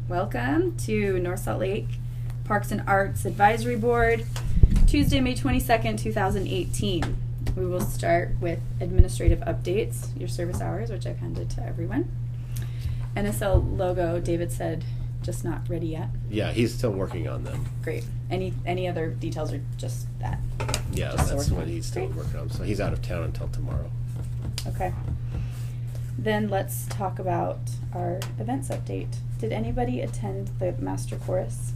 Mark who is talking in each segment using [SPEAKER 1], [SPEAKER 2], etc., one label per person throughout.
[SPEAKER 1] Welcome to North Salt Lake Parks and Arts Advisory Board, Tuesday, May 22nd, 2018. We will start with administrative updates, your service hours, which I've handed to everyone. NSL logo, David said, just not ready yet.
[SPEAKER 2] Yeah, he's still working on them.
[SPEAKER 1] Great. Any other details or just that?
[SPEAKER 2] Yeah,
[SPEAKER 1] just
[SPEAKER 2] that's what he's still working on. So he's out of town until tomorrow.
[SPEAKER 1] Okay. Then let's talk about our events update. Did anybody attend the Master Chorus?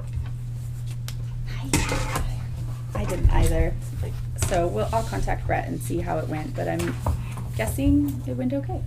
[SPEAKER 1] I didn't either. So I'll contact Brett and see how it went, but I'm guessing it went okay.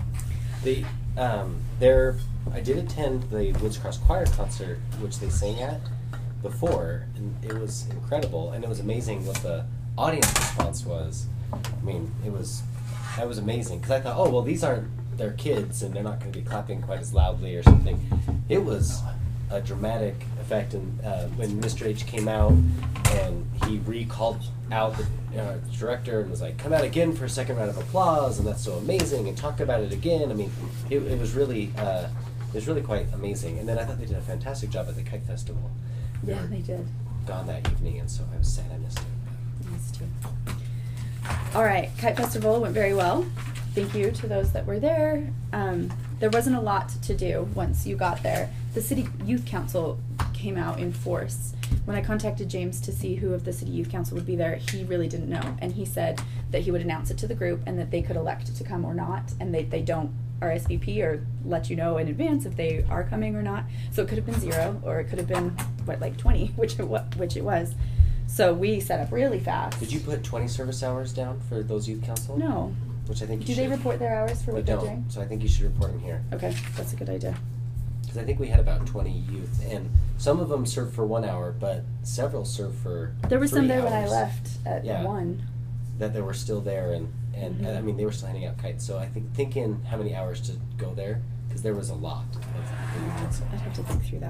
[SPEAKER 3] I did attend the Woods Cross Choir concert, which they sang at before, and it was incredible, and it was amazing what the audience response was. I mean, that was amazing, because I thought, oh, well, these aren't their kids, and they're not going to be clapping quite as loudly or something. It was a dramatic effect, and when Mr. H came out, and he recalled out the director and was like, come out again for a second round of applause, and that's so amazing, and talked about it again. I mean, it was really quite amazing. And then I thought they did a fantastic job at the Kite Festival.
[SPEAKER 1] Yeah, they did.
[SPEAKER 3] Gone that evening, and so I was sad I missed it.
[SPEAKER 1] I missed too. All right, Kite Festival went very well. Thank you to those that were there. There wasn't a lot to do once you got there. The City Youth Council came out in force. When I contacted James to see who of the City Youth Council would be there, he really didn't know. And he said that he would announce it to the group and that they could elect to come or not. And they don't RSVP or let you know in advance if they are coming or not. So it could have been 0 or it could have been, like 20, which it was. So we set up really fast.
[SPEAKER 3] Did you put 20 service hours down for those youth council?
[SPEAKER 1] No.
[SPEAKER 3] Which I think you
[SPEAKER 1] should. Do they report their hours for what they're doing?
[SPEAKER 3] So I think you should report them here.
[SPEAKER 1] Okay, that's a good idea.
[SPEAKER 3] Because I think we had about 20 youth, and some of them served for 1 hour, but several served for 3 hours.
[SPEAKER 1] There were some there when I left at 1.
[SPEAKER 3] That they were still there, and
[SPEAKER 1] Mm-hmm.
[SPEAKER 3] I mean, they were still handing out kites. So I thinking how many hours to go there, because there was a lot of youth council.
[SPEAKER 1] I'd have to think through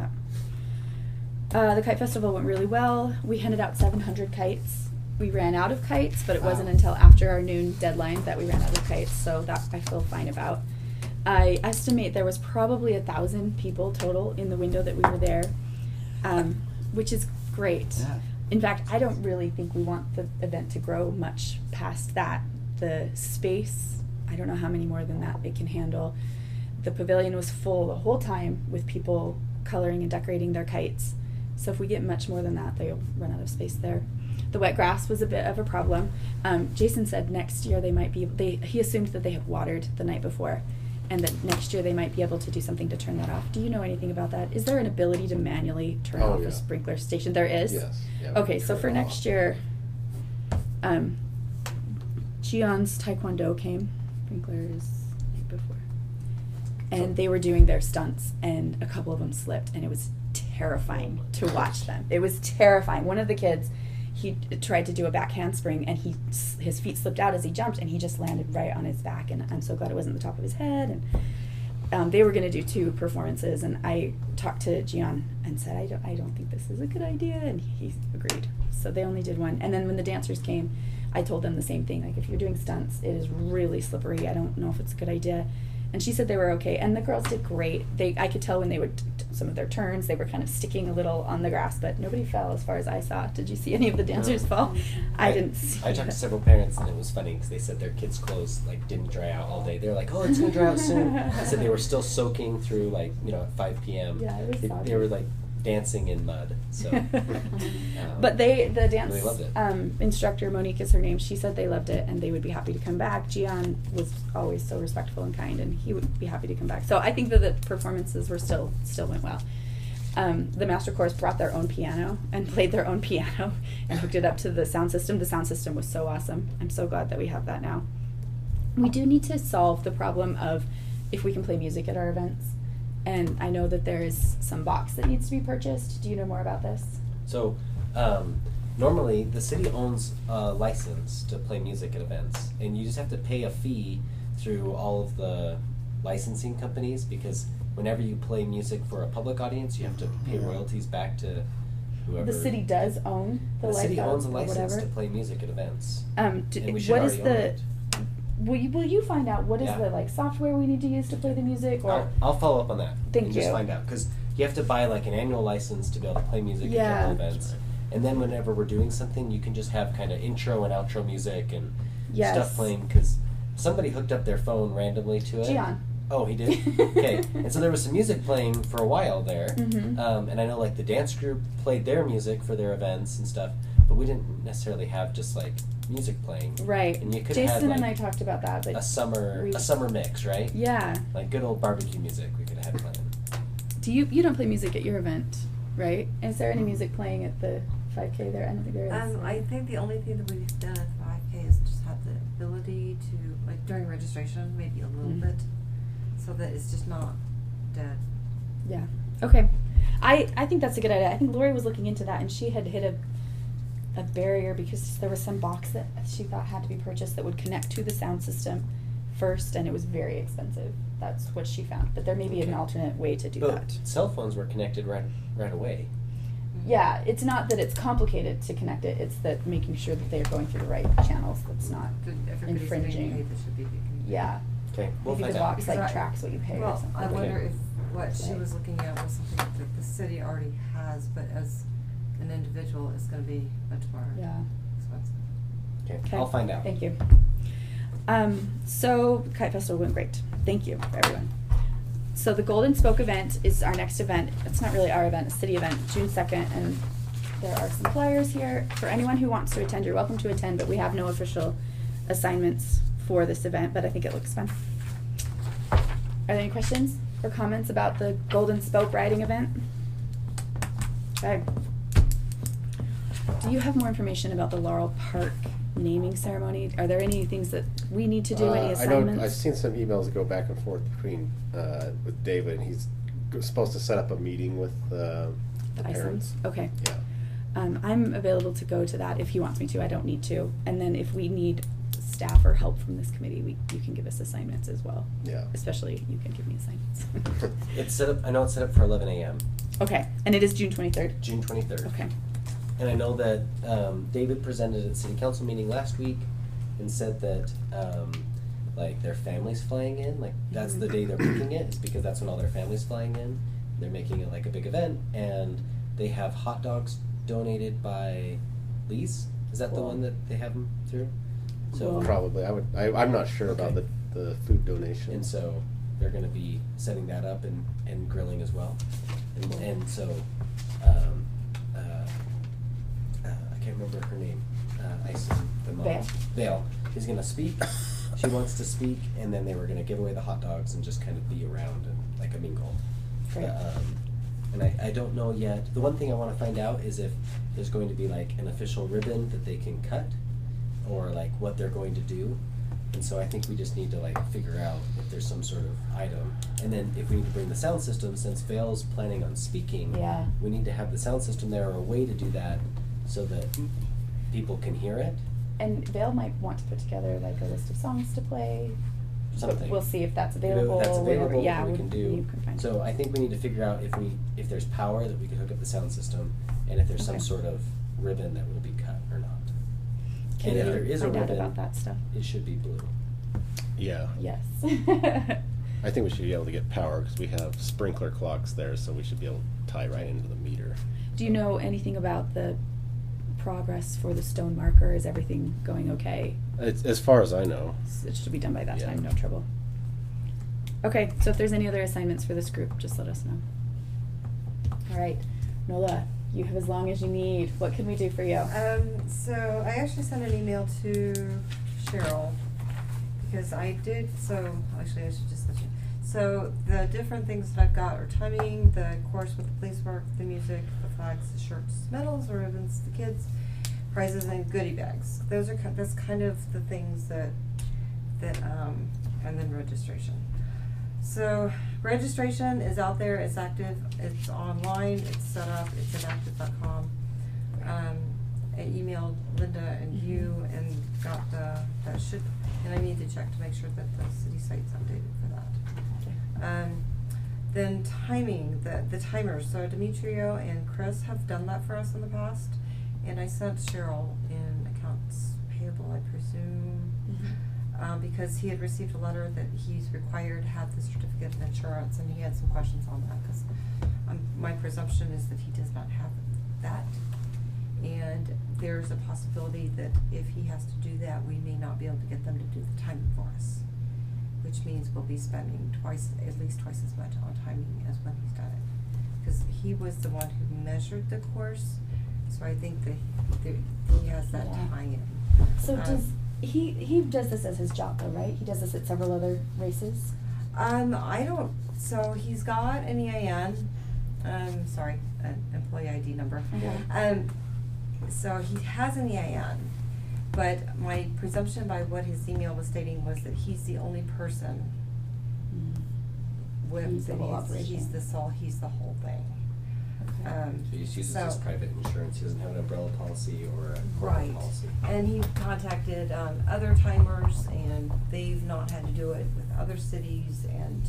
[SPEAKER 1] that. The Kite Festival went really well. We handed out 700 kites. We ran out of kites, but it wasn't until after our noon deadline that we ran out of kites, so that I feel fine about. I estimate there was probably 1,000 people total in the window that we were there, which is great.
[SPEAKER 4] Yeah.
[SPEAKER 1] In fact, I don't really think we want the event to grow much past that. The space, I don't know how many more than that it can handle. The pavilion was full the whole time with people coloring and decorating their kites. So if we get much more than that, they'll run out of space there. The wet grass was a bit of a problem. Jason said next year they might be, he assumed that they had watered the night before, and that next year they might be able to do something to turn that off. Do you know anything about that? Is there an ability to manually turn off a sprinkler station? There is?
[SPEAKER 2] Yes. Yeah,
[SPEAKER 1] okay, so for next year, Gion's Taekwondo came, sprinklers night before, and they were doing their stunts, and a couple of them slipped, and it was terrifying to watch them. It was terrifying. One of the kids, he tried to do a back handspring, and his feet slipped out as he jumped, and he just landed right on his back, and I'm so glad it wasn't the top of his head. And they were going to do 2 performances, and I talked to Gian and said, I don't think this is a good idea, and he agreed. So they only did 1. And then when the dancers came, I told them the same thing, like, if you're doing stunts, it is really slippery. I don't know if it's a good idea. And she said they were okay, and the girls did great. I could tell when they would some of their turns, they were kind of sticking a little on the grass, but nobody fell as far as I saw. Did you see any of the dancers fall? I didn't see
[SPEAKER 3] I talked to several parents, and it was funny because they said their kids' clothes didn't dry out all day. They were like, "Oh, it's gonna dry out soon." They said they were still soaking through at 5 p.m.
[SPEAKER 1] Yeah, it was
[SPEAKER 3] they were dancing in mud. So,
[SPEAKER 1] but the dance
[SPEAKER 3] really loved it.
[SPEAKER 1] Instructor, Monique is her name. She said they loved it and they would be happy to come back. Gian was always so respectful and kind, and he would be happy to come back. So I think that the performances were still went well. The Master Chorus brought their own piano and played their own piano and hooked it up to the sound system. The sound system was so awesome. I'm so glad that we have that now. We do need to solve the problem of if we can play music at our events. And I know that there is some box that needs to be purchased. Do you know more about this?
[SPEAKER 3] So, normally the city owns a license to play music at events, and you just have to pay a fee through all of the licensing companies, because whenever you play music for a public audience, you have to pay royalties back to whoever.
[SPEAKER 1] The city does own the
[SPEAKER 3] city owns a
[SPEAKER 1] or
[SPEAKER 3] license
[SPEAKER 1] whatever.
[SPEAKER 3] to play music at events.
[SPEAKER 1] What is the will you find out what is
[SPEAKER 3] Yeah.
[SPEAKER 1] the like software we need to use to play the music, or
[SPEAKER 3] I'll follow up on that.
[SPEAKER 1] Thank
[SPEAKER 3] and just
[SPEAKER 1] you.
[SPEAKER 3] find out, because you have to buy like an annual license to be able to play music
[SPEAKER 1] Yeah.
[SPEAKER 3] at general events. And then whenever we're doing something, you can just have kind of intro and outro music and
[SPEAKER 1] Yes.
[SPEAKER 3] stuff playing, because somebody hooked up their phone randomly to it.
[SPEAKER 1] Gian.
[SPEAKER 3] Oh, he did? Okay. And so there was some music playing for a while there.
[SPEAKER 1] Mhm.
[SPEAKER 3] And I know like the dance group played their music for their events and stuff, but we didn't necessarily have just like music playing.
[SPEAKER 1] Right.
[SPEAKER 3] And you could
[SPEAKER 1] Jason
[SPEAKER 3] have
[SPEAKER 1] and I
[SPEAKER 3] like
[SPEAKER 1] talked about that, but
[SPEAKER 3] a summer
[SPEAKER 1] we-
[SPEAKER 3] mix, right?
[SPEAKER 1] yeah.
[SPEAKER 3] Like good old barbecue music we could have had playing.
[SPEAKER 1] Do you don't play music at your event, right? Is there any music playing at the 5K there? I don't think there is.
[SPEAKER 4] I think the only thing that we've done at 5K is just have the ability to, like during registration, maybe a little
[SPEAKER 1] Mhm.
[SPEAKER 4] bit, so that it's just not dead.
[SPEAKER 1] Yeah. Okay. I think that's a good idea. I think Lori was looking into that, and she had hit a barrier because there was some box that she thought had to be purchased that would connect to the sound system first, and it was very expensive. That's what she found. But there may be an
[SPEAKER 3] Okay.
[SPEAKER 1] alternate way to do
[SPEAKER 3] But
[SPEAKER 1] that.
[SPEAKER 3] cell phones were connected right away.
[SPEAKER 1] Yeah, it's not that it's complicated to connect it. It's that making sure that they're going through the right channels. That's not.
[SPEAKER 4] That everybody's
[SPEAKER 1] Infringing.
[SPEAKER 4] being paid that should be being paid.
[SPEAKER 1] Yeah.
[SPEAKER 3] Okay, we'll
[SPEAKER 1] Maybe
[SPEAKER 3] find
[SPEAKER 1] the
[SPEAKER 3] out.
[SPEAKER 1] box
[SPEAKER 4] Because
[SPEAKER 1] like
[SPEAKER 4] I-
[SPEAKER 1] tracks what you pay or
[SPEAKER 4] Well,
[SPEAKER 1] something.
[SPEAKER 4] I wonder
[SPEAKER 3] Okay.
[SPEAKER 4] if what she
[SPEAKER 1] Right.
[SPEAKER 4] was looking at was something that the city already has, but as an individual, it's going to be much more
[SPEAKER 1] Yeah.
[SPEAKER 4] expensive.
[SPEAKER 3] Okay,
[SPEAKER 1] Okay.
[SPEAKER 3] I'll find out.
[SPEAKER 1] Thank you. So Kite Festival went great. Thank you, everyone. So the Golden Spoke event is our next event. It's not really our event, it's a city event, June 2nd, and there are some flyers here. For anyone who wants to attend, you're welcome to attend, but we have no official assignments for this event, but I think it looks fun. Are there any questions or comments about the Golden Spoke riding event? Okay. Do you have more information about the Laurel Park naming ceremony? Are there any things that we need to do, any
[SPEAKER 2] I
[SPEAKER 1] assignments?
[SPEAKER 2] know, I've seen some emails go back and forth between, with David, and he's supposed to set up a meeting with, the
[SPEAKER 1] Iceland?
[SPEAKER 2] parents.
[SPEAKER 1] Okay.
[SPEAKER 2] Yeah.
[SPEAKER 1] I'm available to go to that if he wants me to. I don't need to. And then if we need staff or help from this committee, you can give us assignments as well.
[SPEAKER 2] Yeah.
[SPEAKER 1] Especially you can give me assignments.
[SPEAKER 3] It's set up. I know it's set up for 11 a.m.
[SPEAKER 1] Okay, and it is June 23rd.
[SPEAKER 3] June 23rd.
[SPEAKER 1] Okay.
[SPEAKER 3] And I know that David presented at city council meeting last week and said that like their family's flying in. Like that's the day they're picking it. Is because that's when all their family's flying in. They're making it like a big event, and they have hot dogs donated by Lee's. Is that the
[SPEAKER 1] Cool.
[SPEAKER 3] one that they have them through? So
[SPEAKER 1] Cool.
[SPEAKER 2] Probably, I'm not sure about
[SPEAKER 3] Okay.
[SPEAKER 2] the food donation.
[SPEAKER 3] And so they're going to be setting that up and grilling as well. And so I can't remember her name. Iceland, the mom.
[SPEAKER 1] Vale.
[SPEAKER 3] Vale is going to speak. She wants to speak, and then they were going to give away the hot dogs and just kind of be around and like a mingle.
[SPEAKER 1] Great.
[SPEAKER 3] And I don't know yet. The one thing I want to find out is if there's going to be like an official ribbon that they can cut, or like what they're going to do. And so I think we just need to like figure out if there's some sort of item. And then if we need to bring the sound system, since Vale's planning on speaking,
[SPEAKER 1] Yeah.
[SPEAKER 3] we need to have the sound system there or a way to do that so that people can hear it.
[SPEAKER 1] And Vale might want to put together like a list of songs to play. But
[SPEAKER 3] Something.
[SPEAKER 1] we'll see if that's
[SPEAKER 3] If
[SPEAKER 1] available.
[SPEAKER 3] that's
[SPEAKER 1] whatever.
[SPEAKER 3] available,
[SPEAKER 1] Yeah,
[SPEAKER 3] we can do.
[SPEAKER 1] You can find
[SPEAKER 3] So I think we need to figure out if there's power that we can hook up the sound system, and if there's some
[SPEAKER 1] Okay.
[SPEAKER 3] sort of ribbon that will be cut or not.
[SPEAKER 1] Can
[SPEAKER 3] And if
[SPEAKER 1] you
[SPEAKER 3] there is a
[SPEAKER 1] find out
[SPEAKER 3] ribbon,
[SPEAKER 1] about that stuff?
[SPEAKER 3] it should be blue.
[SPEAKER 2] Yeah.
[SPEAKER 1] Yes.
[SPEAKER 2] I think we should be able to get power, because we have sprinkler clocks there, so we should be able to tie right into the meter.
[SPEAKER 1] Do you know anything about the progress for the stone marker? Is everything going okay?
[SPEAKER 2] It's, as far as I know.
[SPEAKER 1] It should be done by that
[SPEAKER 2] Yeah.
[SPEAKER 1] time, no trouble. Okay, so if there's any other assignments for this group, just let us know. All right, Nola, you have as long as you need. What can we do for you?
[SPEAKER 4] So I actually sent an email to Cheryl because I did, so actually I should just let you. So the different things that I've got are timing, the course with the police work, the music, the flags, the shirts, medals, the ribbons, the kids, prizes, and goodie bags. Those are that's kind of the things that and then registration. So registration is out there, it's active, it's online, it's set up, it's at active.com. I emailed Linda and you and got and I need to check to make sure that the city site's updated for that. Then timing, the timers, so Demetrio and Chris have done that for us in the past, and I sent Cheryl in accounts payable, I presume. because he had received a letter that he's required to have the certificate of insurance, and he had some questions on that, because my presumption is that he does not have that. And there's a possibility that if he has to do that, we may not be able to get them to do the timing for us, which means we'll be spending at least twice as much on timing as when he's done it. Because he was the one who measured the course, so I think that he has that
[SPEAKER 1] Yeah.
[SPEAKER 4] tie-in.
[SPEAKER 1] So does he does this as his job though, right? He does this at several other races.
[SPEAKER 4] I don't. So he's got an EIN. An employee ID number.
[SPEAKER 1] Okay.
[SPEAKER 4] So he has an EIN, but my presumption by what his email was stating was that he's the only person with
[SPEAKER 1] He's the whole operation.
[SPEAKER 4] He's the whole thing.
[SPEAKER 1] Okay.
[SPEAKER 3] So he just uses his private insurance. He doesn't have an umbrella policy or a corporate
[SPEAKER 4] Right.
[SPEAKER 3] policy.
[SPEAKER 4] And he contacted other timers, and they've not had to do it with other cities, and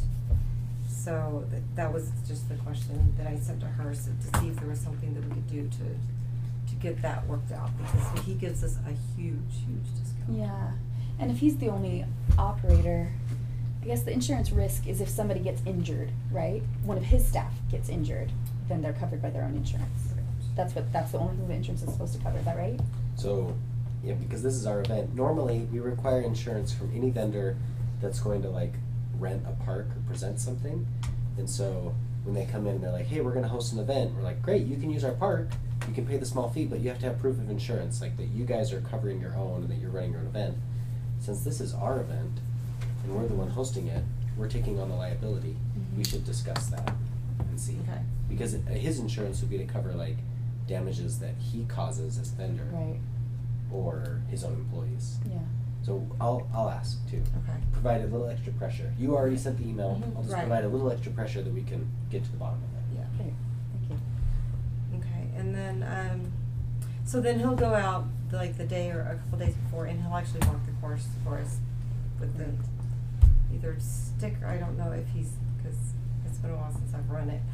[SPEAKER 4] so that was just the question that I sent to her, so to see if there was something that we could do to get that worked out, because he gives us a huge discount.
[SPEAKER 1] Yeah, and if he's the only operator, I guess the insurance risk is if somebody gets injured, right? One of his staff gets injured, then they're covered by their own insurance. That's the only thing the insurance is supposed to cover, is that right?
[SPEAKER 3] So, yeah, because this is our event, normally we require insurance from any vendor that's going to like rent a park or present something. And so when they come in, they're like, hey, we're gonna host an event. We're like, great, you can use our park, you can pay the small fee, but you have to have proof of insurance, like that you guys are covering your own and that you're running your own event. Since this is our event and we're the one hosting it, we're taking on the liability. We should discuss that and see.
[SPEAKER 4] Okay.
[SPEAKER 3] Because his insurance would be to cover like damages that he causes as vendor
[SPEAKER 1] Right.
[SPEAKER 3] or his own employees.
[SPEAKER 1] Yeah.
[SPEAKER 3] So I'll ask too.
[SPEAKER 4] Okay.
[SPEAKER 3] Provide a little extra pressure. You already sent the email.
[SPEAKER 4] Mhm,
[SPEAKER 3] I'll just
[SPEAKER 4] right.
[SPEAKER 3] provide a little extra pressure that we can get to the bottom of it.
[SPEAKER 4] Yeah.
[SPEAKER 1] Okay. Thank you.
[SPEAKER 4] Okay, and then, so then he'll go out like the day or a couple days before, and he'll actually walk the course for us with the either sticker. I don't know if because it's been a while since I've run it.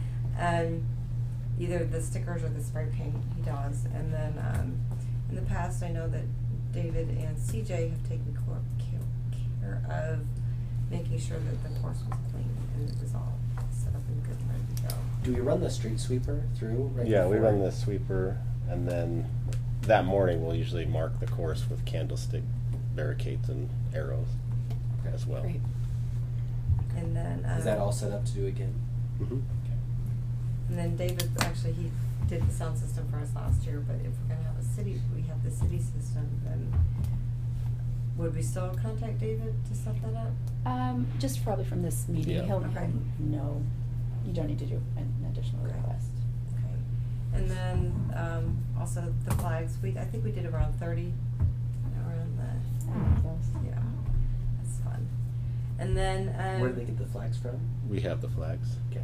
[SPEAKER 4] Either the stickers or the spray paint he does, and then in the past I know that David and CJ have taken care of making sure that the course was clean and it was all set up and good and ready to go.
[SPEAKER 3] Do we run the street sweeper through right
[SPEAKER 2] Yeah, we
[SPEAKER 3] before?
[SPEAKER 2] run the sweeper, and then that morning we'll usually mark the course with candlestick barricades and arrows
[SPEAKER 3] Okay.
[SPEAKER 2] as well.
[SPEAKER 1] Great.
[SPEAKER 4] And then
[SPEAKER 3] Is that all set up to do again?
[SPEAKER 2] Mhm.
[SPEAKER 4] And then David, actually, he did the sound system for us last year, but if we're gonna have we have the city system, then would we still contact David to set that up?
[SPEAKER 1] Just probably from this meeting,
[SPEAKER 2] Yeah.
[SPEAKER 1] he'll
[SPEAKER 4] Okay.
[SPEAKER 1] know. You don't need to do an additional
[SPEAKER 4] Okay.
[SPEAKER 1] request.
[SPEAKER 4] Okay. And then, also the flags, I think we did around 30, around the,
[SPEAKER 1] I like those.
[SPEAKER 4] yeah, that's fun. And then,
[SPEAKER 3] Where do they get the flags from?
[SPEAKER 2] We have the flags.
[SPEAKER 3] Okay.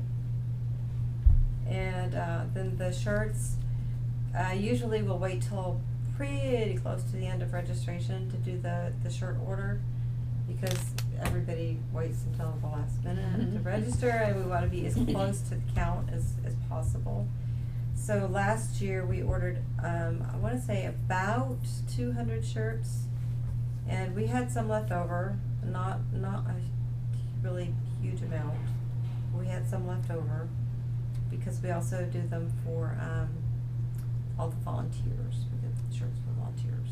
[SPEAKER 4] and, then the shirts, usually we'll wait till pretty close to the end of registration to do the shirt order, because everybody waits until the last minute to register, and we wanna be as close to the count as possible. So last year, we ordered, I wanna say about 200 shirts, and we had some left over, not a really huge amount. We had some left over, because we also do them for, all the volunteers. We did the shirts for volunteers.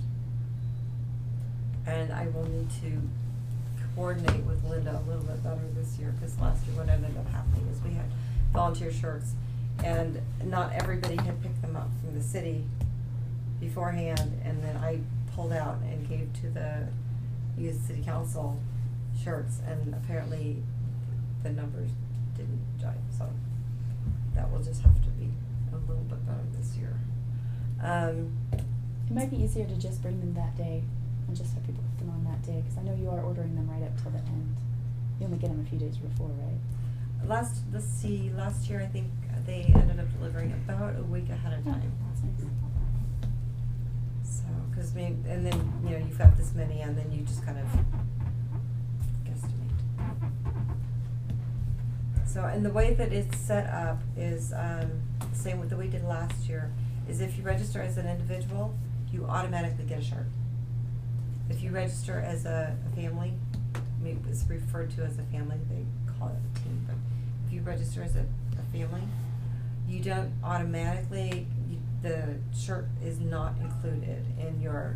[SPEAKER 4] And I will need to coordinate with Linda a little bit better this year, because last year what ended up happening is we had volunteer shirts, and not everybody had picked them up from the city beforehand, and then I pulled out and gave to the youth city council shirts, and apparently the numbers didn't jive, so that will just have to be a little bit better this year.
[SPEAKER 1] It might be easier to just bring them that day and just have people put them on that day, because I know you are ordering them right up till the end. You only get them a few days before, right?
[SPEAKER 4] Last year I think they ended up delivering about a week ahead of time.
[SPEAKER 1] That's nice.
[SPEAKER 4] So, and then, you've got this many, and then you just kind of guesstimate. So, and the way that it's set up is, same with the way we did last year, is if you register as an individual, you automatically get a shirt. if you register as a family, I mean, it's referred to as a family, they call it a team, but if you register as a family, you don't automatically, the shirt is not included in your,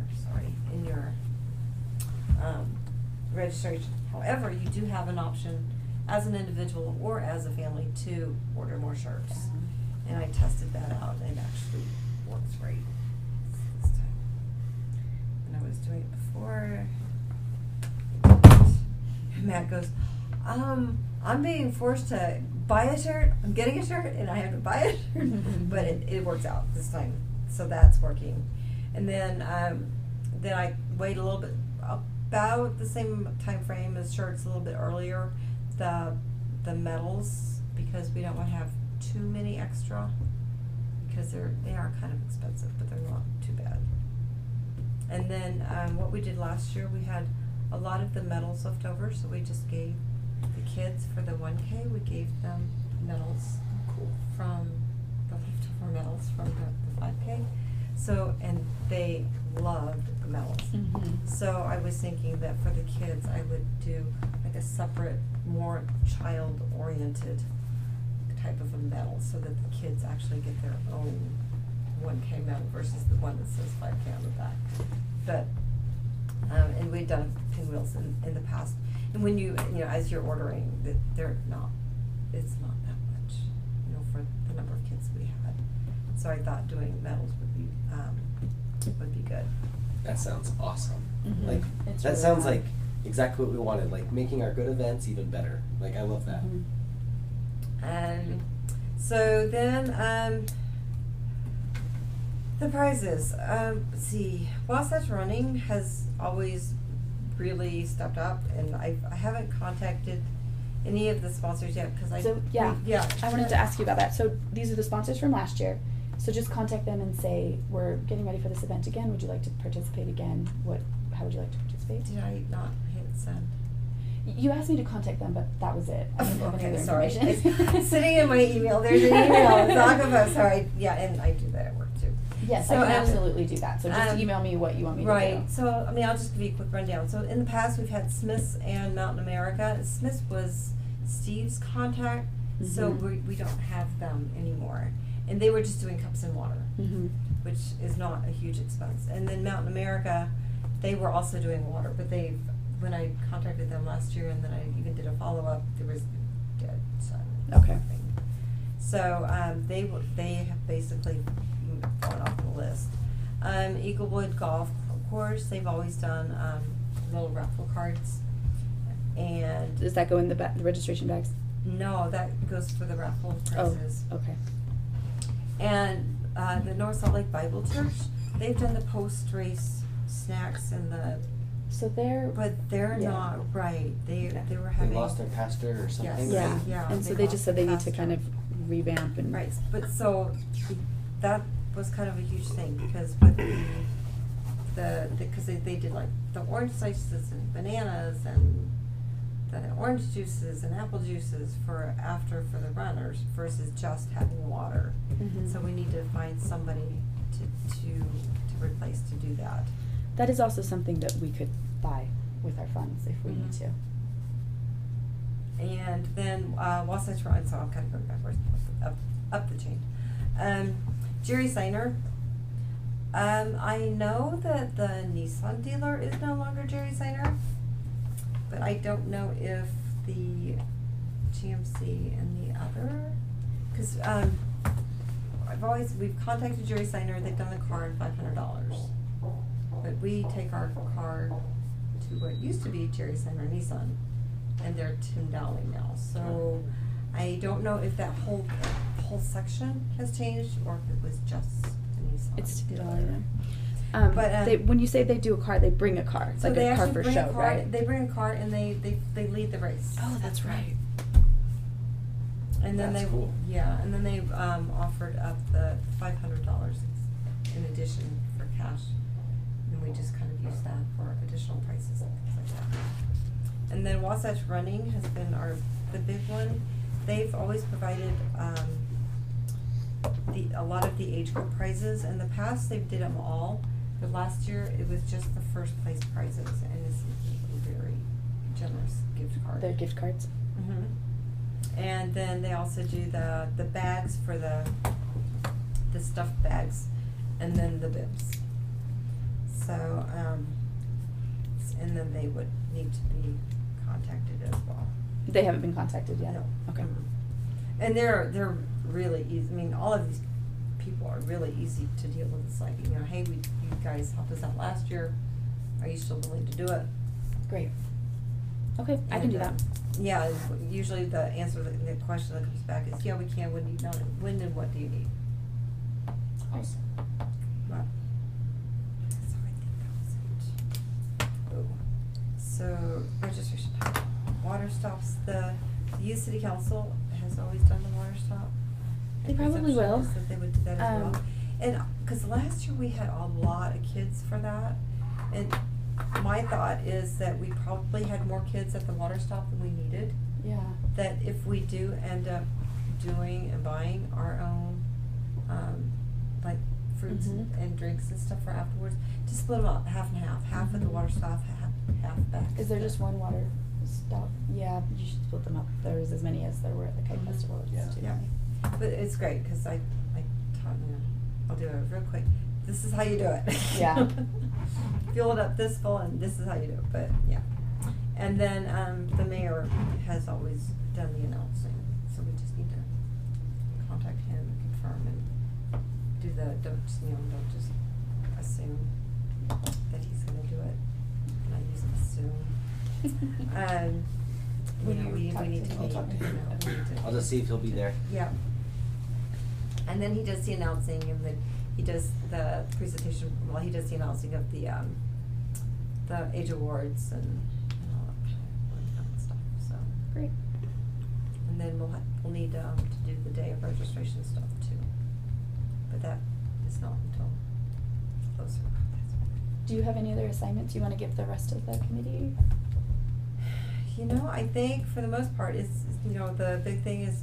[SPEAKER 4] registration. However, you do have an option as an individual or as a family to order more shirts. And I tested that out, and it actually works great this time. And I was doing it before. And Matt goes, I'm being forced to buy a shirt, I'm getting a shirt, and I have to buy a shirt. But it works out this time, so that's working. And then I wait a little bit, about the same time frame as shirts, a little bit earlier, the medals, because we don't want to have too many extra, because they are kind of expensive, but they're not too bad. And then what we did last year, we had a lot of the medals left over, so we just gave the kids for the 1K, we gave them medals from the leftover medals from the 5K. So, and they loved the medals.
[SPEAKER 1] Mm-hmm.
[SPEAKER 4] So I was thinking that for the kids, I would do like a separate, more child-oriented type of a medal, so that the kids actually get their own 1K medal versus the one that says 5K on the back. But, and we've done pinwheels in the past. And when you know, as you're ordering, that it's not that much, you know, for the number of kids we had. So I thought doing medals would be good.
[SPEAKER 3] That sounds awesome.
[SPEAKER 1] Mhm.
[SPEAKER 3] Like
[SPEAKER 1] It's
[SPEAKER 3] that
[SPEAKER 1] really
[SPEAKER 3] sounds
[SPEAKER 1] fun.
[SPEAKER 3] like exactly what we wanted. Like making our good events even better. Like I love that.
[SPEAKER 1] Mhm.
[SPEAKER 4] And so then the prizes. Let's see, Wasatch Running has always really stepped up, and I haven't contacted any of the sponsors yet because
[SPEAKER 1] So, yeah.
[SPEAKER 4] yeah.
[SPEAKER 1] I wanted to ask you about that. So these are the sponsors from last year. So just contact them and say, we're getting ready for this event again. Would you like to participate again? How would you like to participate?
[SPEAKER 4] Did I not hit send?
[SPEAKER 1] You asked me to contact them, but that was it. I didn't have any
[SPEAKER 4] Okay,
[SPEAKER 1] other
[SPEAKER 4] sorry.
[SPEAKER 1] information.
[SPEAKER 4] It's sitting in my email. There's an email. Talk about sorry. Yeah, and I do that at work too.
[SPEAKER 1] Yes,
[SPEAKER 4] So,
[SPEAKER 1] I can absolutely do that. So just
[SPEAKER 4] um,
[SPEAKER 1] email me what you want me to do.
[SPEAKER 4] Right. So, I mean, I'll just give you a quick rundown. So, in the past, we've had Smith's and Mountain America. Smith's was Steve's contact, so
[SPEAKER 1] Mhm.
[SPEAKER 4] we don't have them anymore. And they were just doing cups and water,
[SPEAKER 1] Mm-hmm.
[SPEAKER 4] which is not a huge expense. And then Mountain America, they were also doing water, but when I contacted them last year and then I even did a follow-up, there was dead sun.
[SPEAKER 1] Okay.
[SPEAKER 4] Nothing. So, they have basically gone off the list. Eaglewood Golf Course, they've always done little raffle cards. And
[SPEAKER 1] Does that go in the registration bags?
[SPEAKER 4] no, that goes for the raffle prizes.
[SPEAKER 1] Oh, okay.
[SPEAKER 4] And the North Salt Lake Bible Church, they've done the post-race snacks and but they're
[SPEAKER 1] Yeah.
[SPEAKER 4] not right. They
[SPEAKER 1] Okay.
[SPEAKER 4] were
[SPEAKER 3] They
[SPEAKER 4] having
[SPEAKER 3] lost their pastor or something.
[SPEAKER 4] Yes.
[SPEAKER 3] right?
[SPEAKER 1] Yeah.
[SPEAKER 4] Yeah,
[SPEAKER 1] And
[SPEAKER 4] they
[SPEAKER 1] so they
[SPEAKER 4] lost
[SPEAKER 1] just said they
[SPEAKER 4] the
[SPEAKER 1] need to
[SPEAKER 4] pastor.
[SPEAKER 1] kind of revamp and.
[SPEAKER 4] right. But so that was kind of a huge thing because with because they did like the orange slices and bananas and the orange juices and apple juices for the runners versus just having water.
[SPEAKER 1] Mhm.
[SPEAKER 4] So we need to find somebody to replace to do that.
[SPEAKER 1] That is also something that we could buy with our funds if we need
[SPEAKER 4] Mhm.
[SPEAKER 1] to.
[SPEAKER 4] And then Wasatch Run, so I'm kind of going backwards up the chain. Jerry Seiner. I know that the Nissan dealer is no longer Jerry Seiner, but I don't know if the GMC and the other, because we've contacted Jerry Seiner. They've done the car at $500, but we take our car to what used to be Jerry Seiner Nissan, and they're Tim Dowling now. So I don't know if that whole section has changed or if it was just the Nissan.
[SPEAKER 1] It's to
[SPEAKER 4] dealer.
[SPEAKER 1] But when you say they do a car, they bring a car. It's
[SPEAKER 4] So
[SPEAKER 1] like
[SPEAKER 4] they
[SPEAKER 1] a car
[SPEAKER 4] actually
[SPEAKER 1] for
[SPEAKER 4] bring
[SPEAKER 1] show,
[SPEAKER 4] a car.
[SPEAKER 1] right?
[SPEAKER 4] They bring a car and they lead the race.
[SPEAKER 1] Oh, that's right.
[SPEAKER 4] And then
[SPEAKER 3] That's cool.
[SPEAKER 4] and then they offered up the $500 in addition for cash, and we just kind of use that for additional prices and things like that. And then Wasatch Running has been the big one. They've always provided a lot of the age group prizes. In the past, they did them all, But last year, it was just the first place prizes, and it's a very generous gift card.
[SPEAKER 1] Their gift cards.
[SPEAKER 4] And then they also do the bags for the stuffed bags, and then the bibs. So, and then they would need to be contacted as well.
[SPEAKER 1] They haven't been contacted yet.
[SPEAKER 4] No.
[SPEAKER 1] Okay.
[SPEAKER 4] And they're really easy. I mean, all of these people are really easy to deal with. It's like, you know, hey, you guys helped us out last year. Are you still willing to do it?
[SPEAKER 1] Great. Okay, I can do that.
[SPEAKER 4] Yeah, usually the answer to the question that comes back is, yeah, we can. When do you know? When and what do you need?
[SPEAKER 3] Awesome.
[SPEAKER 4] But, so I think that was it. Oh. So registration time. Water stops. The youth city council has always done the water stop.
[SPEAKER 1] They probably
[SPEAKER 4] Perception
[SPEAKER 1] will.
[SPEAKER 4] is that they would do that as well.
[SPEAKER 1] Um,
[SPEAKER 4] And because last year we had a lot of kids for that, and my thought is that we probably had more kids at the water stop than we needed.
[SPEAKER 1] Yeah.
[SPEAKER 4] That if we do end up doing and buying our own, like fruits
[SPEAKER 1] Mhm.
[SPEAKER 4] and drinks and stuff for afterwards, to split them up half and half, half at the
[SPEAKER 1] Mhm.
[SPEAKER 4] water stop, half back.
[SPEAKER 1] Is there just one water stop? Yeah, you should split them up. There's as many as there were at the kite
[SPEAKER 4] Mhm.
[SPEAKER 1] festival. It's
[SPEAKER 3] Yeah.
[SPEAKER 1] too
[SPEAKER 4] Yeah.
[SPEAKER 1] many.
[SPEAKER 4] But it's great because I taught you. I'll do it real quick. This is how you do it.
[SPEAKER 1] Yeah.
[SPEAKER 4] Fill it up this full, and this is how you do it. But yeah, and then the mayor has always done the announcing, so we just need to contact him and confirm and do the don't just assume that he's going to do it. And I use assume.
[SPEAKER 1] Will
[SPEAKER 4] You know,
[SPEAKER 1] you
[SPEAKER 4] we
[SPEAKER 1] talk
[SPEAKER 4] need
[SPEAKER 1] to
[SPEAKER 4] to
[SPEAKER 1] him?
[SPEAKER 4] meet.
[SPEAKER 3] I'll talk to him.
[SPEAKER 4] You know, we need to-
[SPEAKER 3] I'll just see if he'll be there.
[SPEAKER 4] Yeah. And then he does the announcing, and then he does the presentation, well, he does the announcing of the age awards and all that kind of stuff, so.
[SPEAKER 1] Great.
[SPEAKER 4] And then we'll need to do the day of registration stuff too. But that is not until closer.
[SPEAKER 1] Do you have any other assignments you want to give the rest of the committee?
[SPEAKER 4] You know, I think for the most part, the big thing is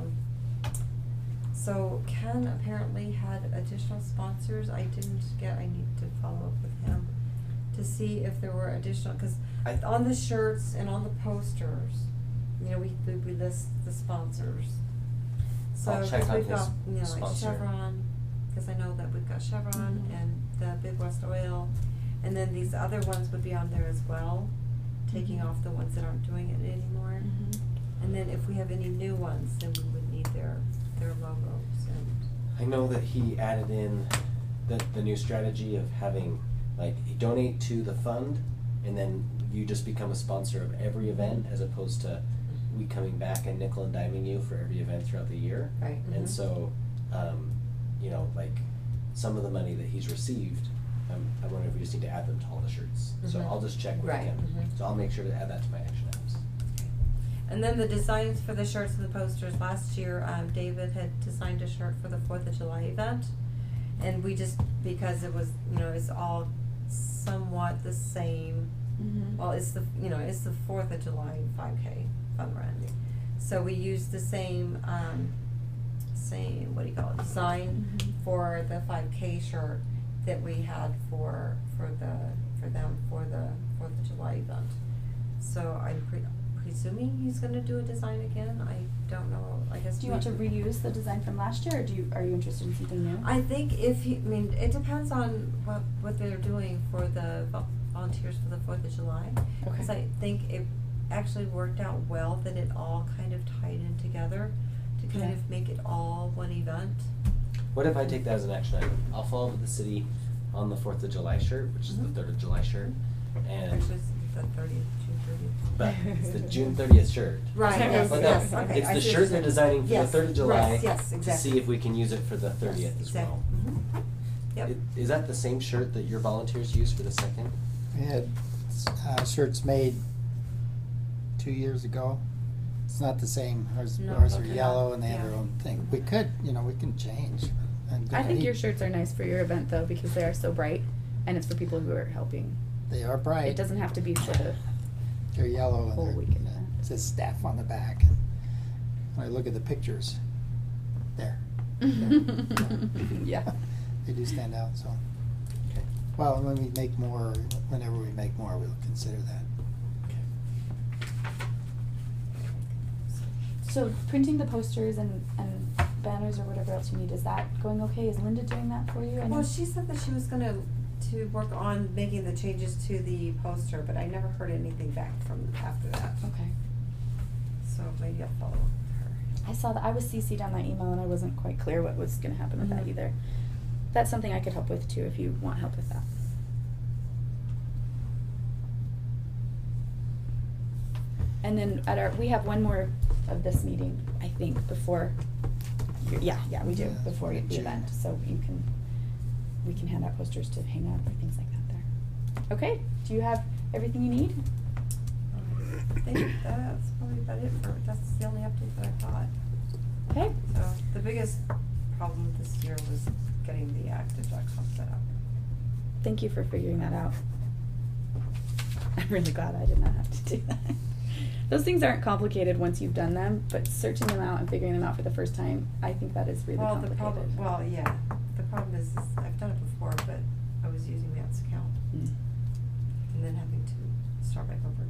[SPEAKER 4] so Ken apparently had additional sponsors. I need to follow up with him to see if there were additional, because on the shirts and on the posters, we list the sponsors. So
[SPEAKER 3] I'll check
[SPEAKER 4] 'cause
[SPEAKER 3] on
[SPEAKER 4] we've
[SPEAKER 3] his
[SPEAKER 4] got, like
[SPEAKER 3] sponsor.
[SPEAKER 4] Chevron, because I know that we've got Chevron
[SPEAKER 1] Mhm.
[SPEAKER 4] and the Big West Oil, and then these other ones would be on there as well, taking
[SPEAKER 1] Mhm.
[SPEAKER 4] off the ones that aren't doing it anymore. And then if we have any new ones, then we would need their logos and.
[SPEAKER 3] I know that he added in the new strategy of having, like, you donate to the fund, and then you just become a sponsor of every event, as opposed to we coming back and nickel and diming you for every event throughout the year.
[SPEAKER 4] Right.
[SPEAKER 3] And so, like, some of the money that he's received, I wonder if we just need to add them to all the shirts. So
[SPEAKER 4] Mhm.
[SPEAKER 3] I'll just check with
[SPEAKER 4] Right.
[SPEAKER 3] him.
[SPEAKER 4] Mhm.
[SPEAKER 3] So I'll make sure to add that to my action items.
[SPEAKER 4] And then the designs for the shirts and the posters, last year, David had designed a shirt for the 4th of July event. And we just, because it was, it's all somewhat the same.
[SPEAKER 1] Mhm.
[SPEAKER 4] Well, it's the 4th of July 5K fun run. So we used the same, design
[SPEAKER 1] Mhm.
[SPEAKER 4] for the 5K shirt that we had for them for the 4th of July event. So I'm presuming he's gonna do a design again. I don't know, I guess.
[SPEAKER 1] Do you want to reuse the design from last year, or are you interested in something new?
[SPEAKER 4] I think it depends on what they're doing for the volunteers for the 4th of July.
[SPEAKER 1] Okay.
[SPEAKER 4] Cause I think it actually worked out well that it all kind of tied in together to kind
[SPEAKER 1] Yeah.
[SPEAKER 4] of make it all one event.
[SPEAKER 3] What if I take that as an action item? I'll follow up with the city on the 4th of July shirt, which is the
[SPEAKER 4] Mhm.
[SPEAKER 3] 3rd of July shirt, and
[SPEAKER 4] Actually, it's the 30th, June 30th.
[SPEAKER 3] but it's the June 30th shirt.
[SPEAKER 4] Right, yes,
[SPEAKER 3] But no,
[SPEAKER 4] yes, okay.
[SPEAKER 3] it's
[SPEAKER 4] I
[SPEAKER 3] the
[SPEAKER 4] see what
[SPEAKER 3] shirt
[SPEAKER 4] you're
[SPEAKER 3] they're
[SPEAKER 4] saying.
[SPEAKER 3] designing for
[SPEAKER 4] Yes,
[SPEAKER 3] the 3rd of July
[SPEAKER 4] right, yes,
[SPEAKER 3] to
[SPEAKER 4] exactly.
[SPEAKER 3] see if we can use it for the 30th as well.
[SPEAKER 4] Mhm. Yep.
[SPEAKER 3] Is that the same shirt that your volunteers use for the 2nd?
[SPEAKER 5] We had shirts made 2 years ago. It's not the same. Ours
[SPEAKER 4] No,
[SPEAKER 5] are
[SPEAKER 4] okay.
[SPEAKER 5] yellow and they have their
[SPEAKER 4] Yeah.
[SPEAKER 5] own thing. We could, we can change. And
[SPEAKER 1] I think
[SPEAKER 5] he-
[SPEAKER 1] your shirts are nice for your event though, because they are so bright, and it's for people who are helping.
[SPEAKER 5] They are bright.
[SPEAKER 1] It doesn't have to be for the.
[SPEAKER 5] They're yellow
[SPEAKER 1] whole
[SPEAKER 5] and
[SPEAKER 1] weekend.
[SPEAKER 5] it says staff on the back. When I look at the pictures, there.
[SPEAKER 1] Yeah.
[SPEAKER 5] They do stand out, so.
[SPEAKER 3] Okay.
[SPEAKER 5] Well, when we make more, whenever we make more, we'll consider that.
[SPEAKER 1] So printing the posters and banners or whatever else you need, is that going okay? Is Linda doing that for you? I know-
[SPEAKER 4] Well, she said that she was gonna to work on making the changes to the poster, but I never heard anything back from after that.
[SPEAKER 1] Okay.
[SPEAKER 4] So maybe I'll follow up with her.
[SPEAKER 1] I saw that. I was CC'd on that email and I wasn't quite clear what was going to happen with that
[SPEAKER 4] Mhm.
[SPEAKER 1] either. That's something I could help with too if you want help with that. And then we have one more of this meeting, I think, before. Yeah, we do
[SPEAKER 5] Yeah,
[SPEAKER 1] before the
[SPEAKER 5] June.
[SPEAKER 1] event, so we can hand out posters to hang up or things like that there. Okay. Do you have everything you need?
[SPEAKER 4] I think that's probably about it that's the only update that I got.
[SPEAKER 1] Okay.
[SPEAKER 4] So the biggest problem this year was getting the active.com set up.
[SPEAKER 1] Thank you for figuring that out. I'm really glad I did not have to do that. Those things aren't complicated once you've done them, but searching them out and figuring them out for the first time, I think that is really
[SPEAKER 4] Well, the
[SPEAKER 1] complicated.
[SPEAKER 4] problem, yeah, the problem is I've done it before, but I was using Matt's account
[SPEAKER 1] Mm.
[SPEAKER 4] and then having to start back over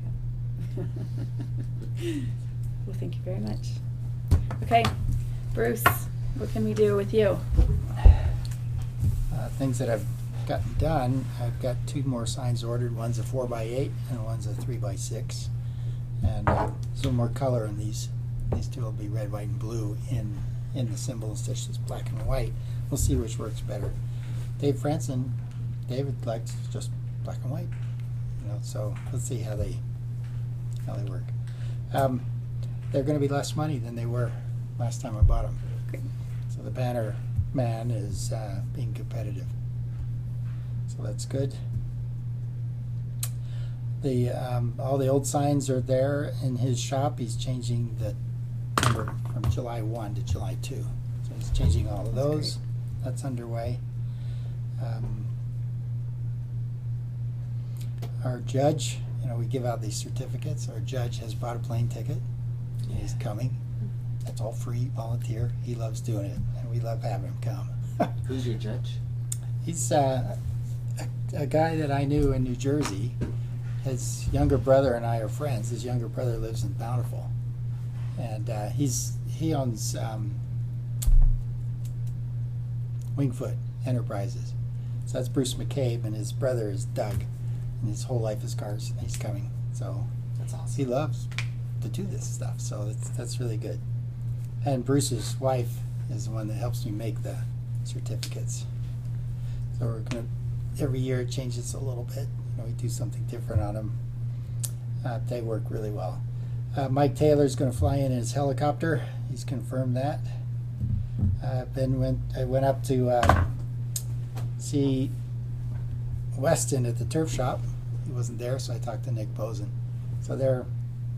[SPEAKER 4] again.
[SPEAKER 1] Well, thank you very much. Okay, Bruce, what can we do with you?
[SPEAKER 5] Things that I've gotten done, I've got 2 more signs ordered. One's a 4x8 and one's a 3x6. And some more color in these. These 2 will be red, white, and blue in the symbol instead of just black and white. We'll see which works better. David likes just black and white. So let's see how they work. They're going to be less money than they were last time I bought them.
[SPEAKER 1] Great.
[SPEAKER 5] So the banner man is being competitive. So that's good. All the old signs are there in his shop. He's changing the number from July 1 to July 2. So he's changing all of
[SPEAKER 1] That's
[SPEAKER 5] those.
[SPEAKER 1] great.
[SPEAKER 5] That's underway. Our judge, we give out these certificates. Our judge has bought a plane ticket. And he's coming. That's all free, volunteer. He loves doing it, and we love having him come.
[SPEAKER 3] Who's your judge?
[SPEAKER 5] He's a guy that I knew in New Jersey. His younger brother and I are friends. His younger brother lives in Bountiful, and he owns Wingfoot Enterprises. So that's Bruce McCabe, and his brother is Doug, and his whole life is cars. And he's coming, so
[SPEAKER 3] That's awesome.
[SPEAKER 5] he loves to do this stuff. So that's really good. And Bruce's wife is the one that helps me make the certificates. So we're gonna every year it changes a little bit. We do something different on them. They work really well. Mike Taylor's going to fly in his helicopter. He's confirmed that. I went up to see Weston at the turf shop. He wasn't there, so I talked to Nick Bozen. So they're,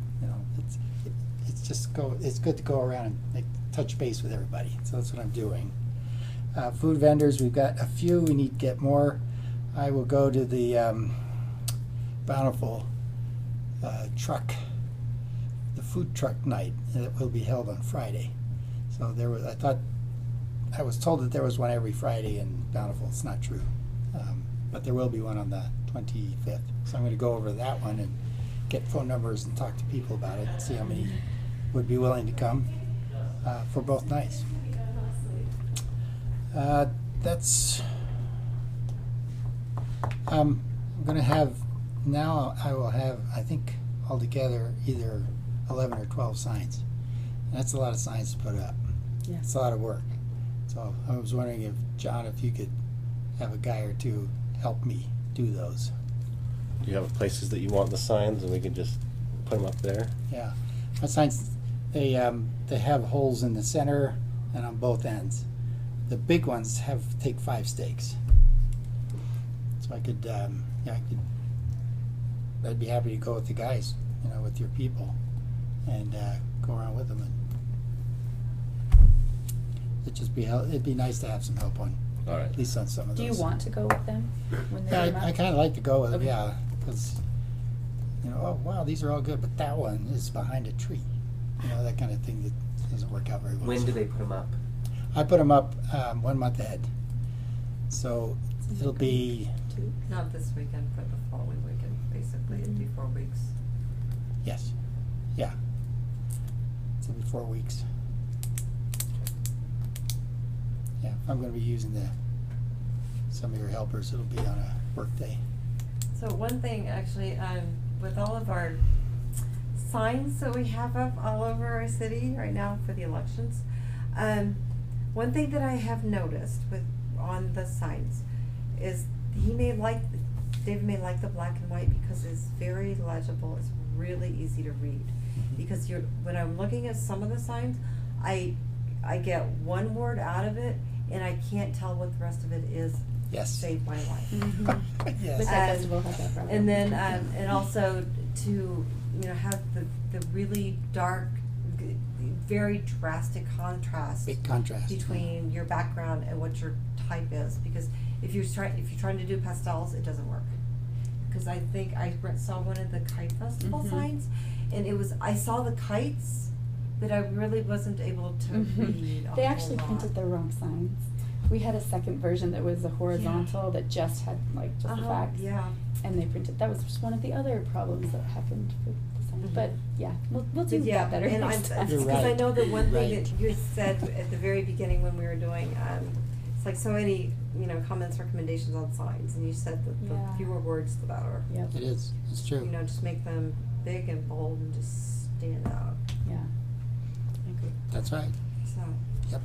[SPEAKER 5] it's good to go around and touch base with everybody. So that's what I'm doing. Food vendors, we've got a few. We need to get more. I will go to the Bountiful the food truck night that will be held on Friday. So I was told that there was one every Friday in Bountiful. It's not true, but there will be one on the 25th. So I'm going to go over that one and get phone numbers and talk to people about it and see how many would be willing to come for both nights. I'm going to have, now I will have, I think, altogether either 11 or 12 signs. That's a lot of signs to put up.
[SPEAKER 1] Yes.
[SPEAKER 5] It's a lot of work. So I was wondering if, John, if you could have a guy or two help me do those.
[SPEAKER 2] Do you have places that you want the signs, and we can just put them up there?
[SPEAKER 5] Yeah. My signs, they have holes in the center and on both ends. The big ones take 5 stakes. So I'd be happy to go with the guys, with your people, and go around with them. And it'd be nice to have some help on,
[SPEAKER 2] All right.
[SPEAKER 5] at least on some of
[SPEAKER 1] Do
[SPEAKER 5] those.
[SPEAKER 1] you want to go with them when they
[SPEAKER 5] Yeah,
[SPEAKER 1] come
[SPEAKER 5] I
[SPEAKER 1] up?
[SPEAKER 5] kind of like to go with them,
[SPEAKER 1] Okay.
[SPEAKER 5] yeah, because oh wow, these are all good, but that one is behind a tree. That kind of thing that doesn't work out very well.
[SPEAKER 3] When do they put them up?
[SPEAKER 5] I put them up 1 month ahead, so it'll be
[SPEAKER 1] week?
[SPEAKER 4] Not this weekend, but the following weekend, basically, it'd be 4 weeks.
[SPEAKER 5] Yes. Yeah. So it'll be 4 weeks. Yeah, if I'm gonna be using some of your helpers, it'll be on a work day.
[SPEAKER 4] So one thing, actually, with all of our signs that we have up all over our city right now for the elections, one thing that I have noticed on the signs is David may like the black and white because it's very legible, it's really easy to read. Because when I'm looking at some of the signs, I get one word out of it and I can't tell what the rest of it is.
[SPEAKER 5] Yes.
[SPEAKER 4] Save my life.
[SPEAKER 5] Yes.
[SPEAKER 1] The Tech Festival has that problem.
[SPEAKER 4] And then, and also to, have the really dark, very drastic contrast.
[SPEAKER 5] Big contrast.
[SPEAKER 4] Between your background and what your type is, because if you're trying to do pastels, it doesn't work. Because I think I saw one of the Kite Festival signs, and I saw the kites, but I really wasn't able to read.
[SPEAKER 1] They actually printed the wrong signs. We had a second version that was a horizontal that just had just the facts.
[SPEAKER 4] Yeah.
[SPEAKER 1] And they printed. That was just one of the other problems that happened with the sign. But yeah, we'll do that better
[SPEAKER 4] And
[SPEAKER 1] next time.
[SPEAKER 5] You're
[SPEAKER 4] because I
[SPEAKER 5] right.
[SPEAKER 4] know the one thing
[SPEAKER 5] Right.
[SPEAKER 4] that you said at the very beginning when we were doing, it's like so many, comments, recommendations on signs, and you said that the
[SPEAKER 1] Yeah.
[SPEAKER 4] fewer words, the better.
[SPEAKER 1] Yep.
[SPEAKER 5] It is. It's true.
[SPEAKER 4] Just make them big and bold and just stand out.
[SPEAKER 1] Yeah. I agree.
[SPEAKER 5] That's right.
[SPEAKER 4] So.
[SPEAKER 5] Yep.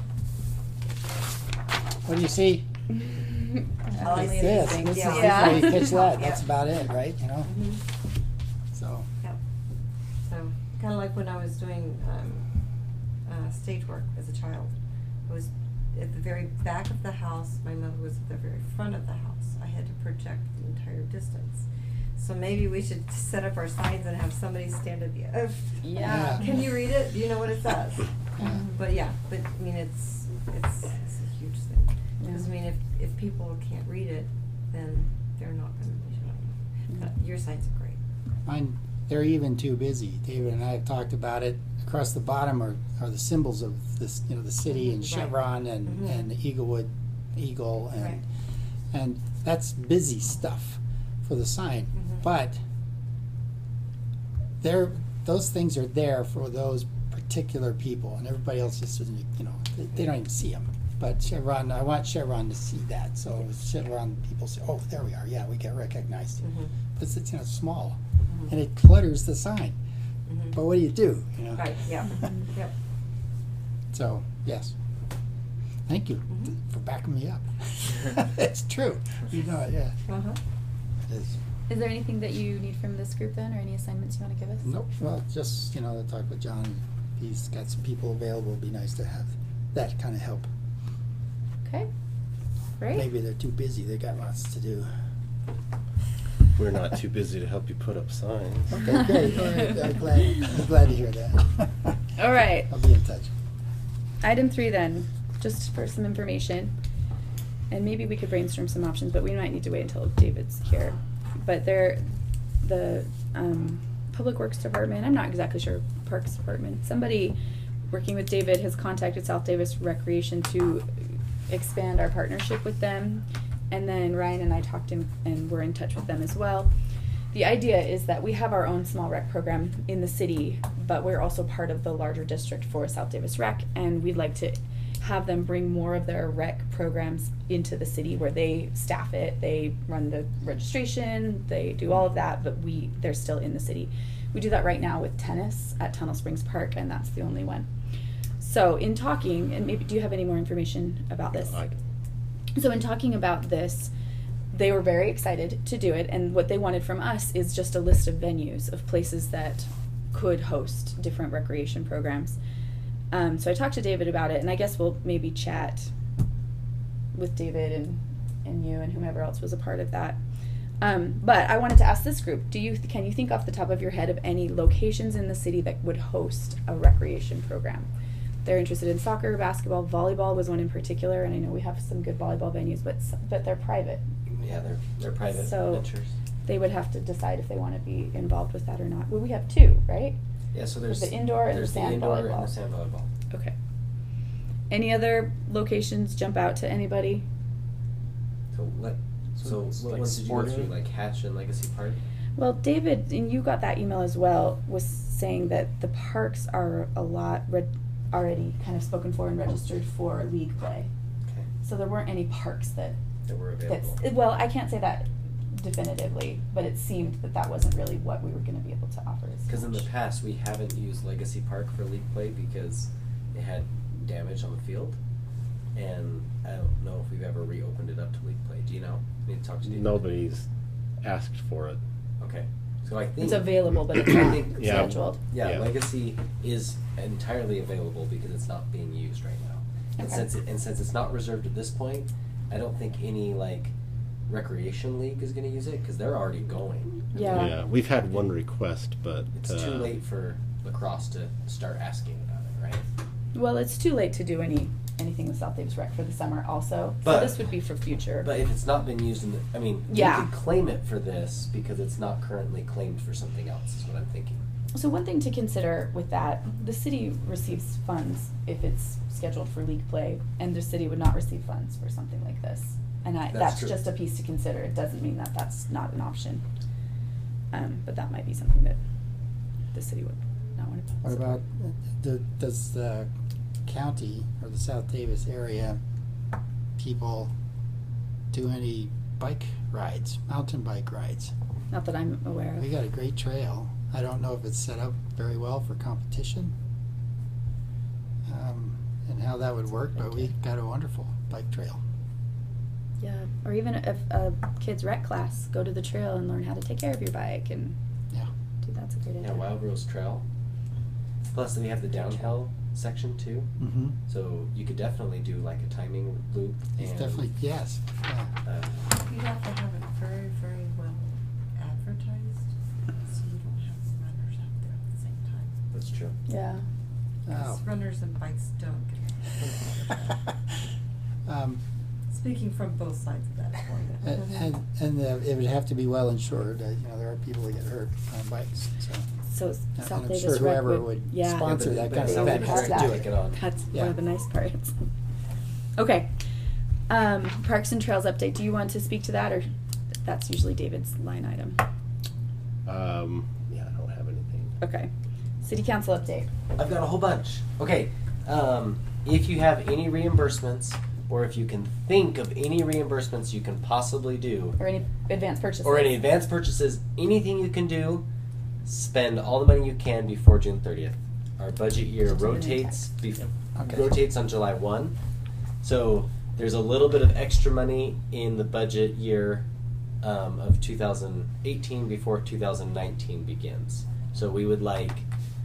[SPEAKER 5] What do you see?
[SPEAKER 4] I like
[SPEAKER 1] Only a
[SPEAKER 5] This.
[SPEAKER 1] few
[SPEAKER 5] This
[SPEAKER 1] things.
[SPEAKER 5] is
[SPEAKER 4] Yeah.
[SPEAKER 5] usually pitch lead.
[SPEAKER 4] Yeah.
[SPEAKER 5] That's about it, right?
[SPEAKER 4] Mhm.
[SPEAKER 5] So.
[SPEAKER 4] Yep. So, kind of like when I was doing stage work as a child. I was at the very back of the house. My mother was at the very front of the house. I had to project the entire distance. So maybe we should set up our signs and have somebody stand at the edge.
[SPEAKER 1] Yeah.
[SPEAKER 4] Can you read it? Do you know what it says?
[SPEAKER 5] Yeah.
[SPEAKER 4] But yeah, I mean, it's a huge thing. Because
[SPEAKER 1] Yeah.
[SPEAKER 4] if people can't read it, then they're not going to be showing. But your signs are great.
[SPEAKER 5] Mine, they're even too busy. David and I have talked about it. Across the bottom are the symbols of this, the city and
[SPEAKER 4] Right.
[SPEAKER 5] chevron and,
[SPEAKER 4] Mhm.
[SPEAKER 5] and the eagle and
[SPEAKER 4] Right.
[SPEAKER 5] and that's busy stuff for the sign.
[SPEAKER 4] Mhm.
[SPEAKER 5] But those things are there for those particular people, and everybody else just doesn't. They don't even see them. But chevron, I want chevron to see that. So chevron people say, "Oh, there we are. Yeah, we get recognized."
[SPEAKER 4] Mhm.
[SPEAKER 5] But it's small,
[SPEAKER 4] Mhm.
[SPEAKER 5] and it clutters the sign.
[SPEAKER 4] Mhm.
[SPEAKER 5] But what do you do?
[SPEAKER 4] Right, yeah. Yep.
[SPEAKER 5] So yes, thank you
[SPEAKER 4] Mhm.
[SPEAKER 5] for backing me up. It's true. You know it, yeah.
[SPEAKER 4] Uh-huh.
[SPEAKER 5] It is.
[SPEAKER 1] Is there anything that you need from this group then, or any assignments you want to give us?
[SPEAKER 5] Nope. Well, just to talk with John. If he's got some people available. It'd be nice to have that kind of help.
[SPEAKER 1] Okay. Great.
[SPEAKER 5] Maybe they're too busy. They got lots to do.
[SPEAKER 2] We're not too busy to help you put up signs.
[SPEAKER 5] Okay, great. All right. I'm glad to hear that.
[SPEAKER 1] All right.
[SPEAKER 5] I'll be in touch.
[SPEAKER 1] Item 3 then, just for some information, and maybe we could brainstorm some options, but we might need to wait until David's here. But the Public Works Department, I'm not exactly sure, Parks Department, somebody working with David has contacted South Davis Recreation to expand our partnership with them. And then Ryan and I talked and we're in touch with them as well. The idea is that we have our own small rec program in the city, but we're also part of the larger district for South Davis Rec, and we'd like to have them bring more of their rec programs into the city where they staff it, they run the registration, they do all of that, but they're still in the city. We do that right now with tennis at Tunnel Springs Park, and that's the only one. So in talking, and maybe do you have any more information about this? So in talking about this, they were very excited to do it, and what they wanted from us is just a list of venues of places that could host different recreation programs. So I talked to David about it, and I guess we'll maybe chat with David and you and whomever else was a part of that. But I wanted to ask this group, can you think off the top of your head of any locations in the city that would host a recreation program? They're interested in soccer, basketball, volleyball was one in particular, and I know we have some good volleyball venues, but they're private.
[SPEAKER 3] Yeah, they're private
[SPEAKER 1] So-
[SPEAKER 3] ventures.
[SPEAKER 1] They would have to decide if they want to be involved with that or not. Well, we have 2, right?
[SPEAKER 3] Yeah, so there's
[SPEAKER 1] the indoor and the sand
[SPEAKER 3] indoor
[SPEAKER 1] volleyball.
[SPEAKER 3] and the sand volleyball.
[SPEAKER 1] Okay. Any other locations jump out to anybody?
[SPEAKER 3] So So
[SPEAKER 6] it's
[SPEAKER 3] what
[SPEAKER 6] like
[SPEAKER 3] ones did you go
[SPEAKER 6] sporting.
[SPEAKER 3] through? Like Hatch and Legacy Park?
[SPEAKER 1] Well, David, and you got that email as well, was saying that the parks are a lot already kind of spoken for and registered for league play.
[SPEAKER 3] Okay.
[SPEAKER 1] So there weren't any parks that
[SPEAKER 3] That were available.
[SPEAKER 1] well, I can't say that definitively, but it seemed that that wasn't really what we were going to be able to offer. as
[SPEAKER 3] Because in the
[SPEAKER 1] much.
[SPEAKER 3] past, we haven't used Legacy Park for league play because it had damage on the field. And I don't know if we've ever reopened it up to league play. Do you know? I need to talk to David.
[SPEAKER 2] Nobody's asked for it.
[SPEAKER 3] Okay. So I think
[SPEAKER 1] It's available, but it's
[SPEAKER 3] I
[SPEAKER 1] not
[SPEAKER 3] think-
[SPEAKER 2] Yeah.
[SPEAKER 1] scheduled.
[SPEAKER 3] Yeah,
[SPEAKER 2] Yeah.
[SPEAKER 3] Legacy is entirely available because it's not being used right now. And
[SPEAKER 1] Okay.
[SPEAKER 3] since it's not reserved at this point, I don't think any like recreation league is going to use it because they're already going. I mean,
[SPEAKER 1] Yeah.
[SPEAKER 2] Yeah, we've had one request, but
[SPEAKER 3] it's too late for lacrosse to start asking about it, right?
[SPEAKER 1] Well, it's too late to do anything with South Davis Rec for the summer also.
[SPEAKER 3] But-
[SPEAKER 1] so this would be for future.
[SPEAKER 3] But if it's not been used in the, I mean,
[SPEAKER 1] Yeah.
[SPEAKER 3] you could claim it for this because it's not currently claimed for something else. Is what I'm thinking.
[SPEAKER 1] So one thing to consider with that, the city receives funds if it's scheduled for league play, and the city would not receive funds for something like this. And
[SPEAKER 3] That's
[SPEAKER 1] that's
[SPEAKER 3] true.
[SPEAKER 1] just a piece to consider. It doesn't mean that that's not an option. But that might be something that the city would not want to.
[SPEAKER 5] What about, does the county or the South Davis area people do any bike rides, mountain bike rides?
[SPEAKER 1] Not that I'm aware
[SPEAKER 5] We
[SPEAKER 1] of.
[SPEAKER 5] got a great trail. I don't know if it's set up very well for competition, and how that would work, but we got a wonderful bike trail.
[SPEAKER 1] Yeah, or even if a kid's rec class, go to the trail and learn how to take care of your bike, and
[SPEAKER 5] Yeah.
[SPEAKER 1] dude, that's a great idea.
[SPEAKER 3] Yeah, Wild Rose Trail. Plus, we have the downhill section too,
[SPEAKER 5] Mm-hmm.
[SPEAKER 3] so you could definitely do like a timing loop.
[SPEAKER 5] It's
[SPEAKER 3] and,
[SPEAKER 5] definitely, yes. Yeah.
[SPEAKER 4] You have to have it very, very well advertised, so you don't have runners out there at the same time.
[SPEAKER 3] That's true.
[SPEAKER 1] Yeah.
[SPEAKER 5] Oh.
[SPEAKER 4] Because runners and bikes don't get along.
[SPEAKER 5] Um,
[SPEAKER 4] Speaking from both sides of that coin.
[SPEAKER 5] and it would have to be well insured. You know, there are people that get hurt on bikes, so.
[SPEAKER 1] So
[SPEAKER 5] And
[SPEAKER 1] South
[SPEAKER 5] I'm
[SPEAKER 1] Davis
[SPEAKER 5] sure
[SPEAKER 1] Rec
[SPEAKER 5] whoever would
[SPEAKER 1] yeah.
[SPEAKER 5] sponsor
[SPEAKER 3] but-
[SPEAKER 5] that
[SPEAKER 3] but
[SPEAKER 5] kind of
[SPEAKER 3] someone
[SPEAKER 5] event
[SPEAKER 1] has
[SPEAKER 5] has
[SPEAKER 1] to
[SPEAKER 5] to
[SPEAKER 1] do
[SPEAKER 5] do
[SPEAKER 3] take
[SPEAKER 5] it.
[SPEAKER 3] it on.
[SPEAKER 1] That's
[SPEAKER 5] Yeah.
[SPEAKER 1] one of the nice parts. Okay. Parks and Trails update. Do you want to speak to that, or that's usually David's line item?
[SPEAKER 2] Yeah, I don't have anything.
[SPEAKER 1] Okay. City Council update.
[SPEAKER 3] I've got a whole bunch. Okay, if you have any reimbursements, or if you can think of any reimbursements you can possibly do,
[SPEAKER 1] Or any advance purchases?
[SPEAKER 3] or any advance purchases, anything you can do, spend all the money you can before June 30th. Our budget year
[SPEAKER 1] Just do the
[SPEAKER 3] rotates
[SPEAKER 5] Okay.
[SPEAKER 3] rotates on July 1. So there's a little bit of extra money in the budget year of 2018 before 2019 begins. So we would like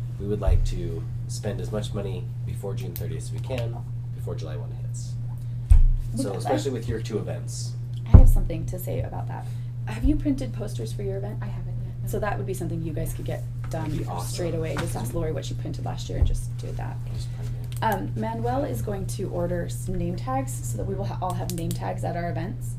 [SPEAKER 3] to spend as much money before June 30th as we can before July 1 hits. So
[SPEAKER 1] Because
[SPEAKER 3] especially with your two events.
[SPEAKER 1] I have something to say about that. Have you printed posters for your event?
[SPEAKER 7] I haven't yet. no.
[SPEAKER 1] So that would be something you guys could get done
[SPEAKER 3] That'd be awesome.
[SPEAKER 1] straight away. Just ask Lori what she printed last year and just do that.
[SPEAKER 3] Just put it in.
[SPEAKER 1] Manuel is going to order some name tags so that we will all have name tags at our events.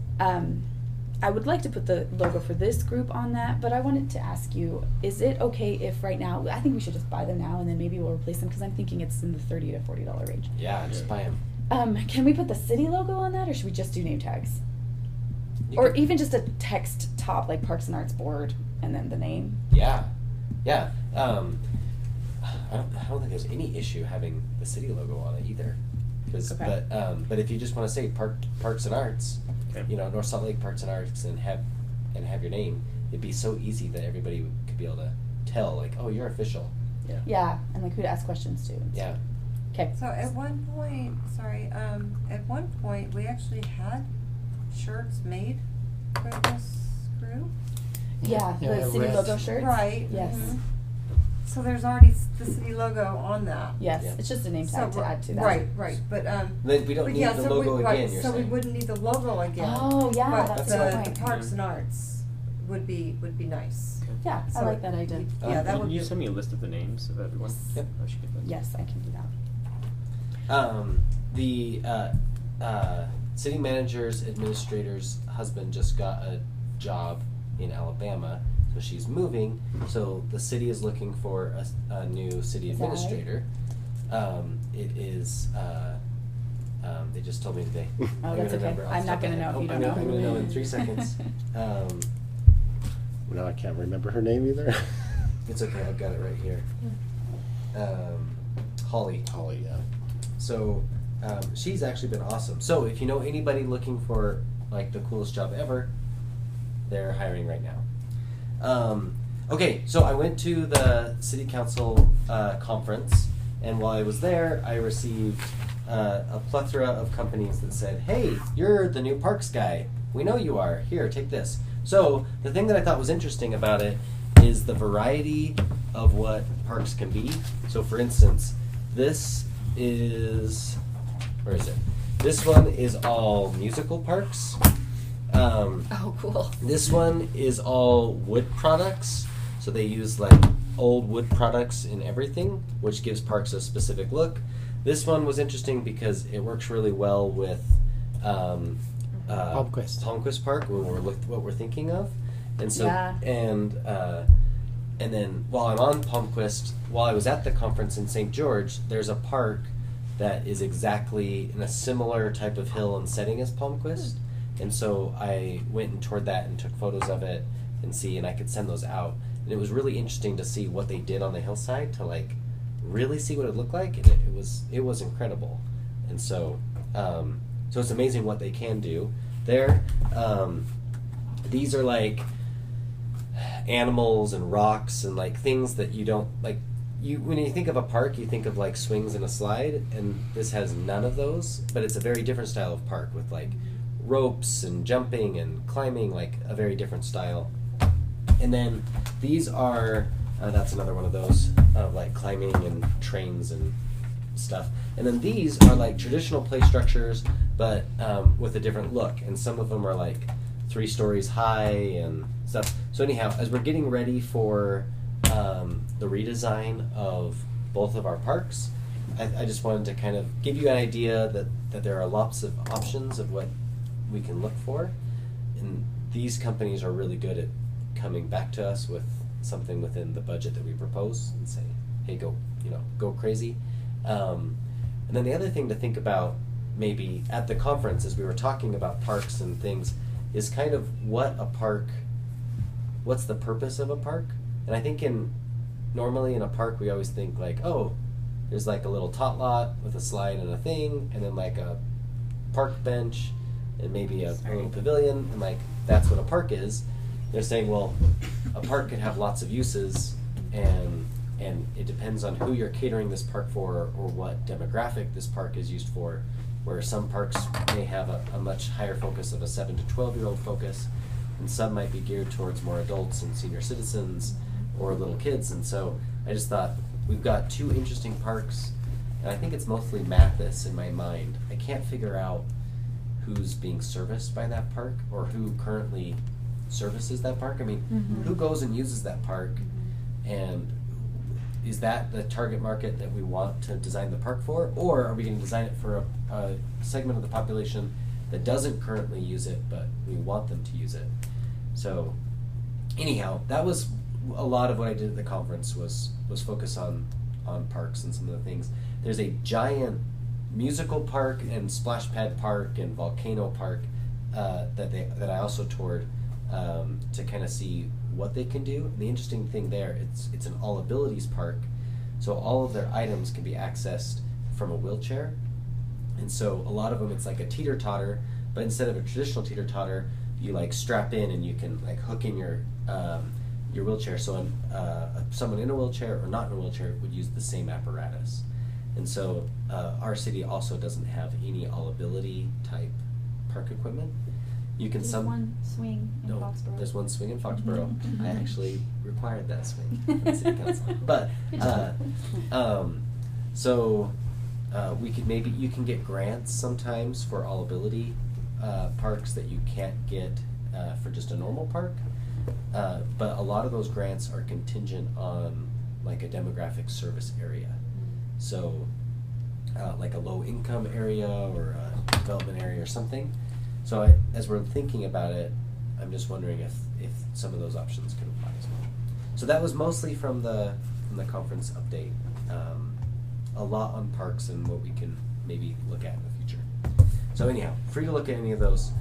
[SPEAKER 1] I would like to put the logo for this group on that, but I wanted to ask you, is it okay if right now, I think we should just buy them now and then maybe we'll replace them because I'm thinking it's in the $30 to $40 range.
[SPEAKER 3] Yeah, just buy them.
[SPEAKER 1] Can we put the city logo on that or should we just do name tags?
[SPEAKER 3] You
[SPEAKER 1] Or
[SPEAKER 3] could-
[SPEAKER 1] even just a text top like Parks and Arts Board and then the name?
[SPEAKER 3] Yeah, yeah. I don't think there's any issue having the city logo on it either.
[SPEAKER 1] Okay.
[SPEAKER 3] But if you just want to say Parks and Arts,
[SPEAKER 6] Okay.
[SPEAKER 3] you know, North Salt Lake Parks and Arts, and have your name, it'd be so easy that everybody could be able to tell, like, oh, you're official.
[SPEAKER 1] Yeah, and like who to ask questions to. and
[SPEAKER 3] Yeah.
[SPEAKER 1] stuff. Okay.
[SPEAKER 4] So at one point, at one point, we actually had shirts made for this crew.
[SPEAKER 1] Yeah,
[SPEAKER 5] Yeah,
[SPEAKER 1] the city
[SPEAKER 5] red.
[SPEAKER 1] logo shirts.
[SPEAKER 4] Right.
[SPEAKER 1] Yes.
[SPEAKER 4] mhm. So there's already the city logo on that.
[SPEAKER 1] Yes,
[SPEAKER 3] Yeah.
[SPEAKER 1] it's just a name tag to add to that.
[SPEAKER 4] Right, but
[SPEAKER 3] Then we don't
[SPEAKER 4] but
[SPEAKER 3] need
[SPEAKER 4] yeah,
[SPEAKER 3] the
[SPEAKER 4] so
[SPEAKER 3] logo
[SPEAKER 4] we,
[SPEAKER 3] again.
[SPEAKER 4] right,
[SPEAKER 3] You're
[SPEAKER 4] so
[SPEAKER 3] saying.
[SPEAKER 4] we wouldn't need the logo again.
[SPEAKER 1] Oh, yeah,
[SPEAKER 4] but
[SPEAKER 1] that's
[SPEAKER 3] a good
[SPEAKER 4] the
[SPEAKER 1] point.
[SPEAKER 4] Parks and Arts would be nice.
[SPEAKER 1] Yeah, I
[SPEAKER 4] So
[SPEAKER 1] like that idea.
[SPEAKER 4] Yeah, that
[SPEAKER 6] Can
[SPEAKER 4] would
[SPEAKER 6] you
[SPEAKER 4] be.
[SPEAKER 6] send me a list of the names of everyone?
[SPEAKER 3] Yep.
[SPEAKER 6] I should get that.
[SPEAKER 1] Yes, I can do that.
[SPEAKER 3] The city manager's administrator's husband just got a job in Alabama, so she's moving. So the city is looking for a new city
[SPEAKER 1] Is that right?
[SPEAKER 3] administrator. It is. They just told me today.
[SPEAKER 1] Oh,
[SPEAKER 3] I'm
[SPEAKER 1] that's
[SPEAKER 3] gonna
[SPEAKER 1] okay.
[SPEAKER 3] remember off
[SPEAKER 1] I'm
[SPEAKER 3] the
[SPEAKER 1] not
[SPEAKER 3] top of
[SPEAKER 1] gonna
[SPEAKER 3] my
[SPEAKER 1] know
[SPEAKER 3] head.
[SPEAKER 1] if you
[SPEAKER 3] Oh,
[SPEAKER 1] don't know.
[SPEAKER 3] I'm gonna know in 3 seconds.
[SPEAKER 2] No, I can't remember her name either.
[SPEAKER 3] It's okay. I've got it right here. Holly.
[SPEAKER 2] Holly, yeah.
[SPEAKER 3] So she's actually been awesome. So if you know anybody looking for like the coolest job ever, they're hiring right now. Okay, so I went to the city council conference, and while I was there, I received a plethora of companies that said, "Hey, you're the new parks guy. We know you are. Here, take this." So the thing that I thought was interesting about it is the variety of what parks can be. So for instance, this is, where is it? This one is all musical parks.
[SPEAKER 1] Oh, cool.
[SPEAKER 3] This one is all wood products. So they use like old wood products in everything, which gives parks a specific look. This one was interesting because it works really well with Palmquist Park, what we're thinking of. And so,
[SPEAKER 1] Yeah.
[SPEAKER 3] and then while I'm on Palmquist, while I was at the conference in St. George, there's a park that is exactly in a similar type of hill and setting as Palmquist. And so I went and toured that and took photos of it and I could send those out. And it was really interesting to see what they did on the hillside to like really see what it looked like, and it was incredible. And so so it's amazing what they can do there. These are like animals and rocks and like things that you don't like. When you think of a park, you think of like swings and a slide, and this has none of those, but it's a very different style of park with like ropes and jumping and climbing, like a very different style. And then these are that's another one of those of like climbing and trains and stuff. And then these are like traditional play structures, but with a different look. And some of them are like 3 stories high and stuff. So anyhow, as we're getting ready for the redesign of both of our parks, I just wanted to kind of give you an idea that there are lots of options of what we can look for. And these companies are really good at coming back to us with something within the budget that we propose and say, hey, go crazy. And then the other thing to think about maybe at the conference as we were talking about parks and things is kind of what's the purpose of a park? And I think normally in a park we always think like, oh, there's like a little tot lot with a slide and a thing, and then like a park bench and maybe a little pavilion, and like that's what a park is. They're saying, well, a park could have lots of uses, and it depends on who you're catering this park for or what demographic this park is used for, where some parks may have a much higher focus of a 7 to 12-year-old focus, and some might be geared towards more adults and senior citizens or little kids. And so I just thought we've got 2 interesting parks, and I think it's mostly Mathis in my mind. I can't figure out who's being serviced by that park or who currently services that park. I mean, who goes and uses that park, and is that the target market that we want to design the park for, or are we going to design it for a segment of the population that doesn't currently use it but we want them to use it? So anyhow, that was a lot of what I did at the conference was focus on parks and some of the things. There's a giant musical park and splash pad park and volcano park that I also toured to kind of see what they can do. And the interesting thing there, it's an all abilities park, so all of their items can be accessed from a wheelchair. And so a lot of them, it's like a teeter-totter, but instead of a traditional teeter-totter, you like strap in and you can like hook in your wheelchair. So someone in a wheelchair or not in a wheelchair would use the same apparatus. And so our city also doesn't have any all-ability type park equipment. You can
[SPEAKER 1] There's one swing in Foxborough.
[SPEAKER 3] There's one swing in Foxborough. I actually required that swing at city council. But we could you can get grants sometimes for all ability parks that you can't get for just a normal park. But a lot of those grants are contingent on like a demographic service area. So like a low income area or a development area or something. So as we're thinking about it, I'm just wondering if some of those options could apply as well. So that was mostly from the conference update. A lot on parks and what we can maybe look at in the future. So anyhow, free to look at any of those.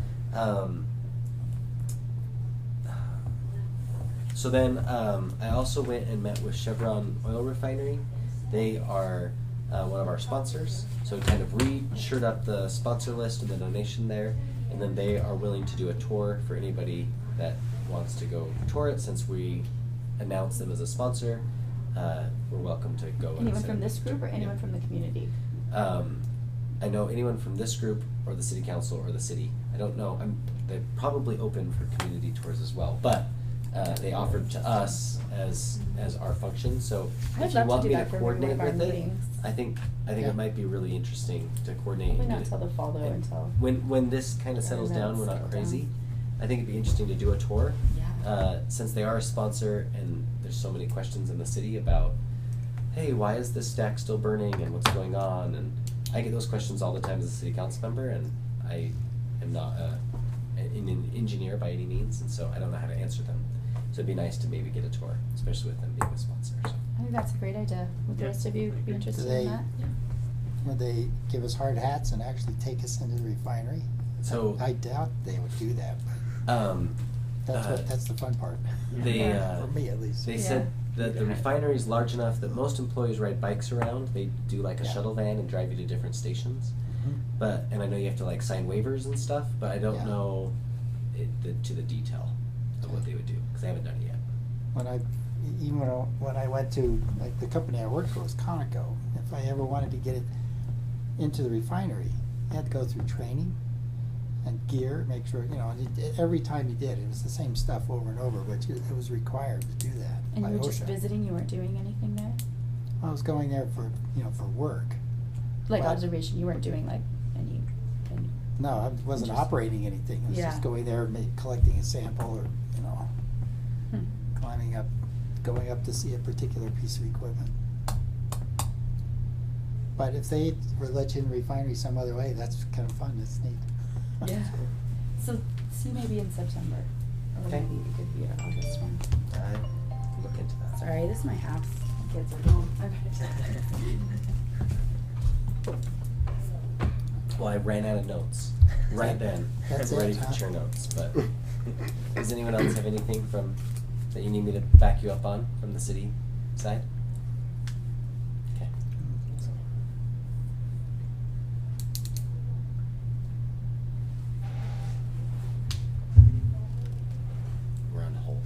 [SPEAKER 3] So then I also went and met with Chevron Oil Refinery. They are one of our sponsors. So we kind of re-shirt up the sponsor list and the donation there, and then they are willing to do a tour for anybody that wants to go tour it. Since we announced them as a sponsor, we're welcome to go.
[SPEAKER 1] Anyone from this group or anyone from the community?
[SPEAKER 3] I know anyone from this group or the city council or the city. I don't know. They're probably open for community tours as well, but they offered to us as our function. So
[SPEAKER 1] I'd
[SPEAKER 3] if you
[SPEAKER 1] love to
[SPEAKER 3] want
[SPEAKER 1] do
[SPEAKER 3] me to
[SPEAKER 1] that for one of
[SPEAKER 3] coordinate
[SPEAKER 1] our
[SPEAKER 3] with it,
[SPEAKER 1] meetings.
[SPEAKER 3] I think
[SPEAKER 5] Yeah.
[SPEAKER 3] it might be really interesting to coordinate.
[SPEAKER 1] Probably
[SPEAKER 3] and
[SPEAKER 1] not
[SPEAKER 3] get it-
[SPEAKER 1] till the fall though,
[SPEAKER 3] and
[SPEAKER 1] until
[SPEAKER 3] when this kind of settles down, we're not
[SPEAKER 1] settle
[SPEAKER 3] crazy.
[SPEAKER 1] down.
[SPEAKER 3] I think it'd be interesting to do a tour.
[SPEAKER 1] Yeah.
[SPEAKER 3] Since they are a sponsor and there's so many questions in the city about, hey, why is this stack still burning and what's going on? And I get those questions all the time as a city council member, and I am not an engineer by any means, and so I don't know how to answer them. So it'd be nice to maybe get a tour, especially with them being a sponsor. So.
[SPEAKER 1] I think that's a great idea. Would the
[SPEAKER 6] Yeah,
[SPEAKER 1] rest of you
[SPEAKER 6] I
[SPEAKER 1] be
[SPEAKER 6] agree.
[SPEAKER 1] interested
[SPEAKER 5] Do
[SPEAKER 1] in
[SPEAKER 5] they-
[SPEAKER 1] that?
[SPEAKER 5] Would they give us hard hats and actually take us into the refinery?
[SPEAKER 3] So
[SPEAKER 5] I doubt they would do that, but that's the fun part.
[SPEAKER 3] they
[SPEAKER 1] Yeah.
[SPEAKER 5] For me, at least.
[SPEAKER 3] They
[SPEAKER 1] Yeah.
[SPEAKER 3] said that the
[SPEAKER 1] Yeah.
[SPEAKER 3] refinery is large enough that most employees ride bikes around. They do like a
[SPEAKER 5] Yeah.
[SPEAKER 3] shuttle van and drive you to different stations.
[SPEAKER 5] Mhm.
[SPEAKER 3] And I know you have to like sign waivers and stuff, but I don't
[SPEAKER 5] Yeah.
[SPEAKER 3] know to the detail of what they would do because I haven't done it yet.
[SPEAKER 5] When I went to, like, the company I worked for was Conoco. If I ever wanted to get it into the refinery, you had to go through training and gear, make sure, every time you did, it was the same stuff over and over, but it was required to do that
[SPEAKER 1] And
[SPEAKER 5] by
[SPEAKER 1] you were just
[SPEAKER 5] OSHA.
[SPEAKER 1] visiting, you weren't doing anything there?
[SPEAKER 5] I was going there for work.
[SPEAKER 1] Like
[SPEAKER 5] But-
[SPEAKER 1] observation, you weren't doing like any
[SPEAKER 5] No, I wasn't
[SPEAKER 1] Interesting.
[SPEAKER 5] operating anything. I was
[SPEAKER 1] Yeah.
[SPEAKER 5] just going there, collecting a sample or,
[SPEAKER 1] Hmm.
[SPEAKER 5] going up to see a particular piece of equipment. But if they were let you in the refinery some other way, that's kind of fun, that's neat.
[SPEAKER 1] Yeah. So see maybe in September. Or
[SPEAKER 3] Okay.
[SPEAKER 1] maybe it could be an August one.
[SPEAKER 3] I look into that.
[SPEAKER 1] Sorry, this is my house. My kids are home.
[SPEAKER 3] Well, I ran out of notes right then.
[SPEAKER 5] That's
[SPEAKER 3] I'm ready
[SPEAKER 5] it,
[SPEAKER 3] to
[SPEAKER 5] huh?
[SPEAKER 3] share notes, but does anyone else have anything that you need me to back you up on from the city side? Okay. We're on hold.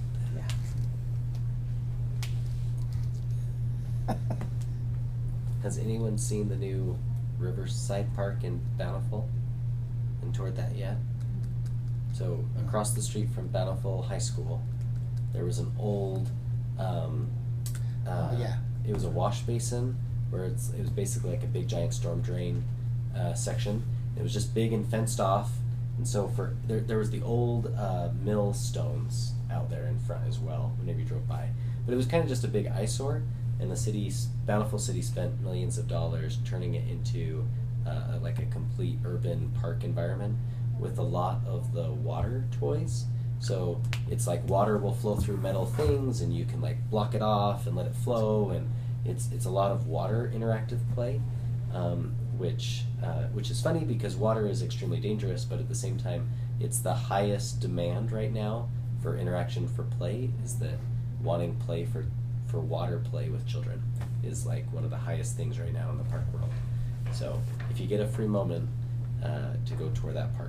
[SPEAKER 3] Has anyone seen the new Riverside Park in Bountiful and toured that yet? So across the street from Bountiful High School, there was an old,
[SPEAKER 5] Yeah.
[SPEAKER 3] it was a wash basin where it was basically like a big giant storm drain section. It was just big and fenced off, and so there was the old mill stones out there in front as well whenever you drove by. But it was kind of just a big eyesore, and Bountiful City spent millions of dollars turning it into like a complete urban park environment with a lot of the water toys. So it's like water will flow through metal things, and you can like block it off and let it flow, and it's a lot of water interactive play, which is funny because water is extremely dangerous, but at the same time, it's the highest demand right now for interaction for play. Is that wanting play for water play with children is like one of the highest things right now in the park world. So if you get a free moment to go tour that park,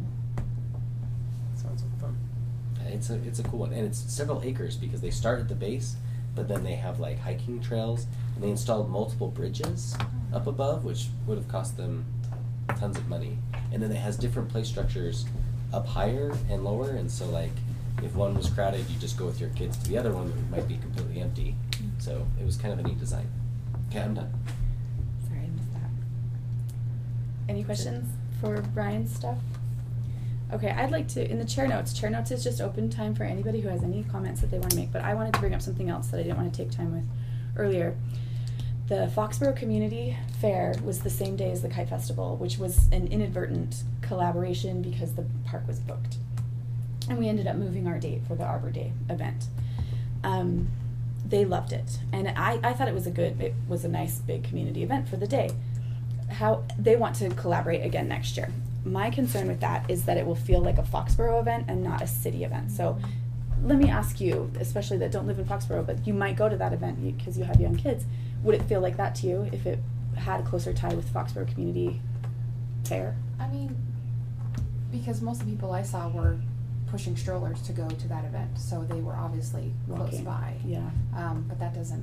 [SPEAKER 6] Sounds like fun.
[SPEAKER 3] it's a cool one, and it's several acres because they start at the base, but then they have like hiking trails, and they installed multiple bridges up above, which would have cost them tons of money. And then it has different play structures up higher and lower, and so like if one was crowded, you just go with your kids to the other one that might be completely empty. So it was kind of a neat design. Okay, I'm done.
[SPEAKER 1] Sorry, I missed that. Any questions for Brian's stuff? Okay, I'd like to, in the chair notes is just open time for anybody who has any comments that they want to make, but I wanted to bring up something else that I didn't want to take time with earlier. The Foxborough Community Fair was the same day as the Kite Festival, which was an inadvertent collaboration because the park was booked. And we ended up moving our date for the Arbor Day event. They loved it, and I thought it was a nice big community event for the day. How they want to collaborate again next year. my concern with that is that it will feel like a Foxborough event and not a city event. So let me ask you, especially that don't live in Foxborough, but you might go to that event because you have young kids. Would it feel like that to you if it had a closer tie with Foxborough Community Fair?
[SPEAKER 7] I mean, because most of the people I saw were pushing strollers to go to that event, so they were obviously close
[SPEAKER 1] Walking.
[SPEAKER 7] by.
[SPEAKER 1] Yeah.
[SPEAKER 7] But that doesn't,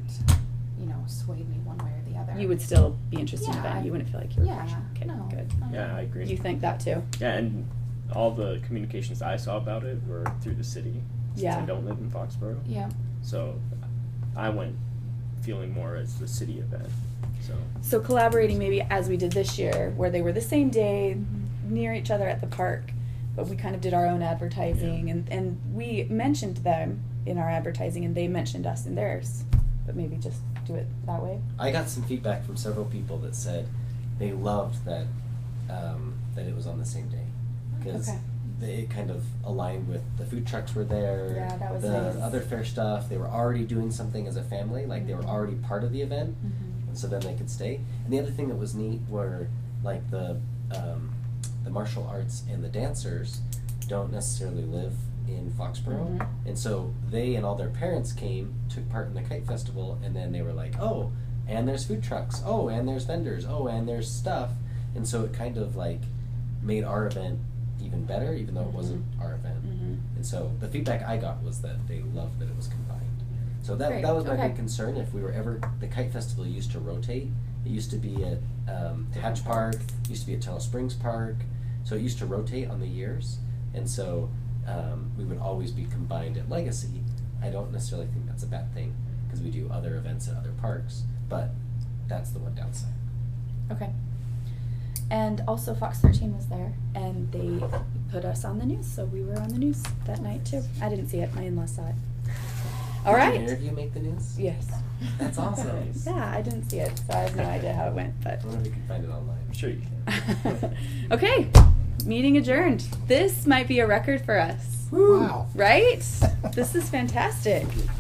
[SPEAKER 7] sway me one way or the other.
[SPEAKER 1] You would still be interested in
[SPEAKER 7] Yeah,
[SPEAKER 1] the event.
[SPEAKER 7] I-
[SPEAKER 1] You wouldn't feel like you were
[SPEAKER 7] Yeah,
[SPEAKER 1] pushing. Okay,
[SPEAKER 7] no.
[SPEAKER 1] good.
[SPEAKER 6] Yeah, I agree.
[SPEAKER 1] You think that too?
[SPEAKER 6] Yeah, and all the communications I saw about it were through the city. Since
[SPEAKER 1] Yeah.
[SPEAKER 6] I don't live in Foxborough.
[SPEAKER 7] Yeah.
[SPEAKER 6] So I went feeling more as the city event.
[SPEAKER 1] So collaborating maybe as we did this year, where they were the same day, near each other at the park, but we kind of did our own advertising, and we mentioned them in our advertising, and they mentioned us in theirs. But maybe just do it that way.
[SPEAKER 3] I got some feedback from several people that said they loved that that it was on the same day because
[SPEAKER 7] Okay.
[SPEAKER 3] it kind of aligned with the food trucks were there.
[SPEAKER 1] Yeah, that was
[SPEAKER 3] the
[SPEAKER 1] nice.
[SPEAKER 3] other fair stuff. They were already doing something as a family, like they were already part of the event, and so then they could stay. And the other thing that was neat were like the martial arts and the dancers don't necessarily live in Foxborough,
[SPEAKER 1] Mhm.
[SPEAKER 3] and so they and all their parents came, took part in the kite festival, and then they were like, oh, and there's food trucks, oh, and there's vendors, oh, and there's stuff, and so it kind of like made our event even better, even though it wasn't our event.
[SPEAKER 1] Mhm.
[SPEAKER 3] And so the feedback I got was that they loved that it was combined. So that
[SPEAKER 1] Great,
[SPEAKER 3] that was my
[SPEAKER 1] okay.
[SPEAKER 3] big concern. If we were ever, the kite festival used to rotate. It used to be at Hatch Park, used to be at Tello Springs Park. So it used to rotate on the years, and so we would always be combined at Legacy. I don't necessarily think that's a bad thing because we do other events at other parks, but that's the one downside.
[SPEAKER 1] Okay. And also Fox 13 was there, and they put us on the news, so we were on the news that night too. I didn't see it, my in-laws saw it. All
[SPEAKER 3] Did
[SPEAKER 1] right.
[SPEAKER 3] your interview make the news?
[SPEAKER 1] Yes.
[SPEAKER 3] That's awesome.
[SPEAKER 1] Yeah, I didn't see it, so I have no idea how it went, but.
[SPEAKER 3] I wonder if you can find it online.
[SPEAKER 6] I'm sure you can.
[SPEAKER 1] Okay, meeting adjourned. This might be a record for us,
[SPEAKER 5] Wow.
[SPEAKER 1] right? This is fantastic.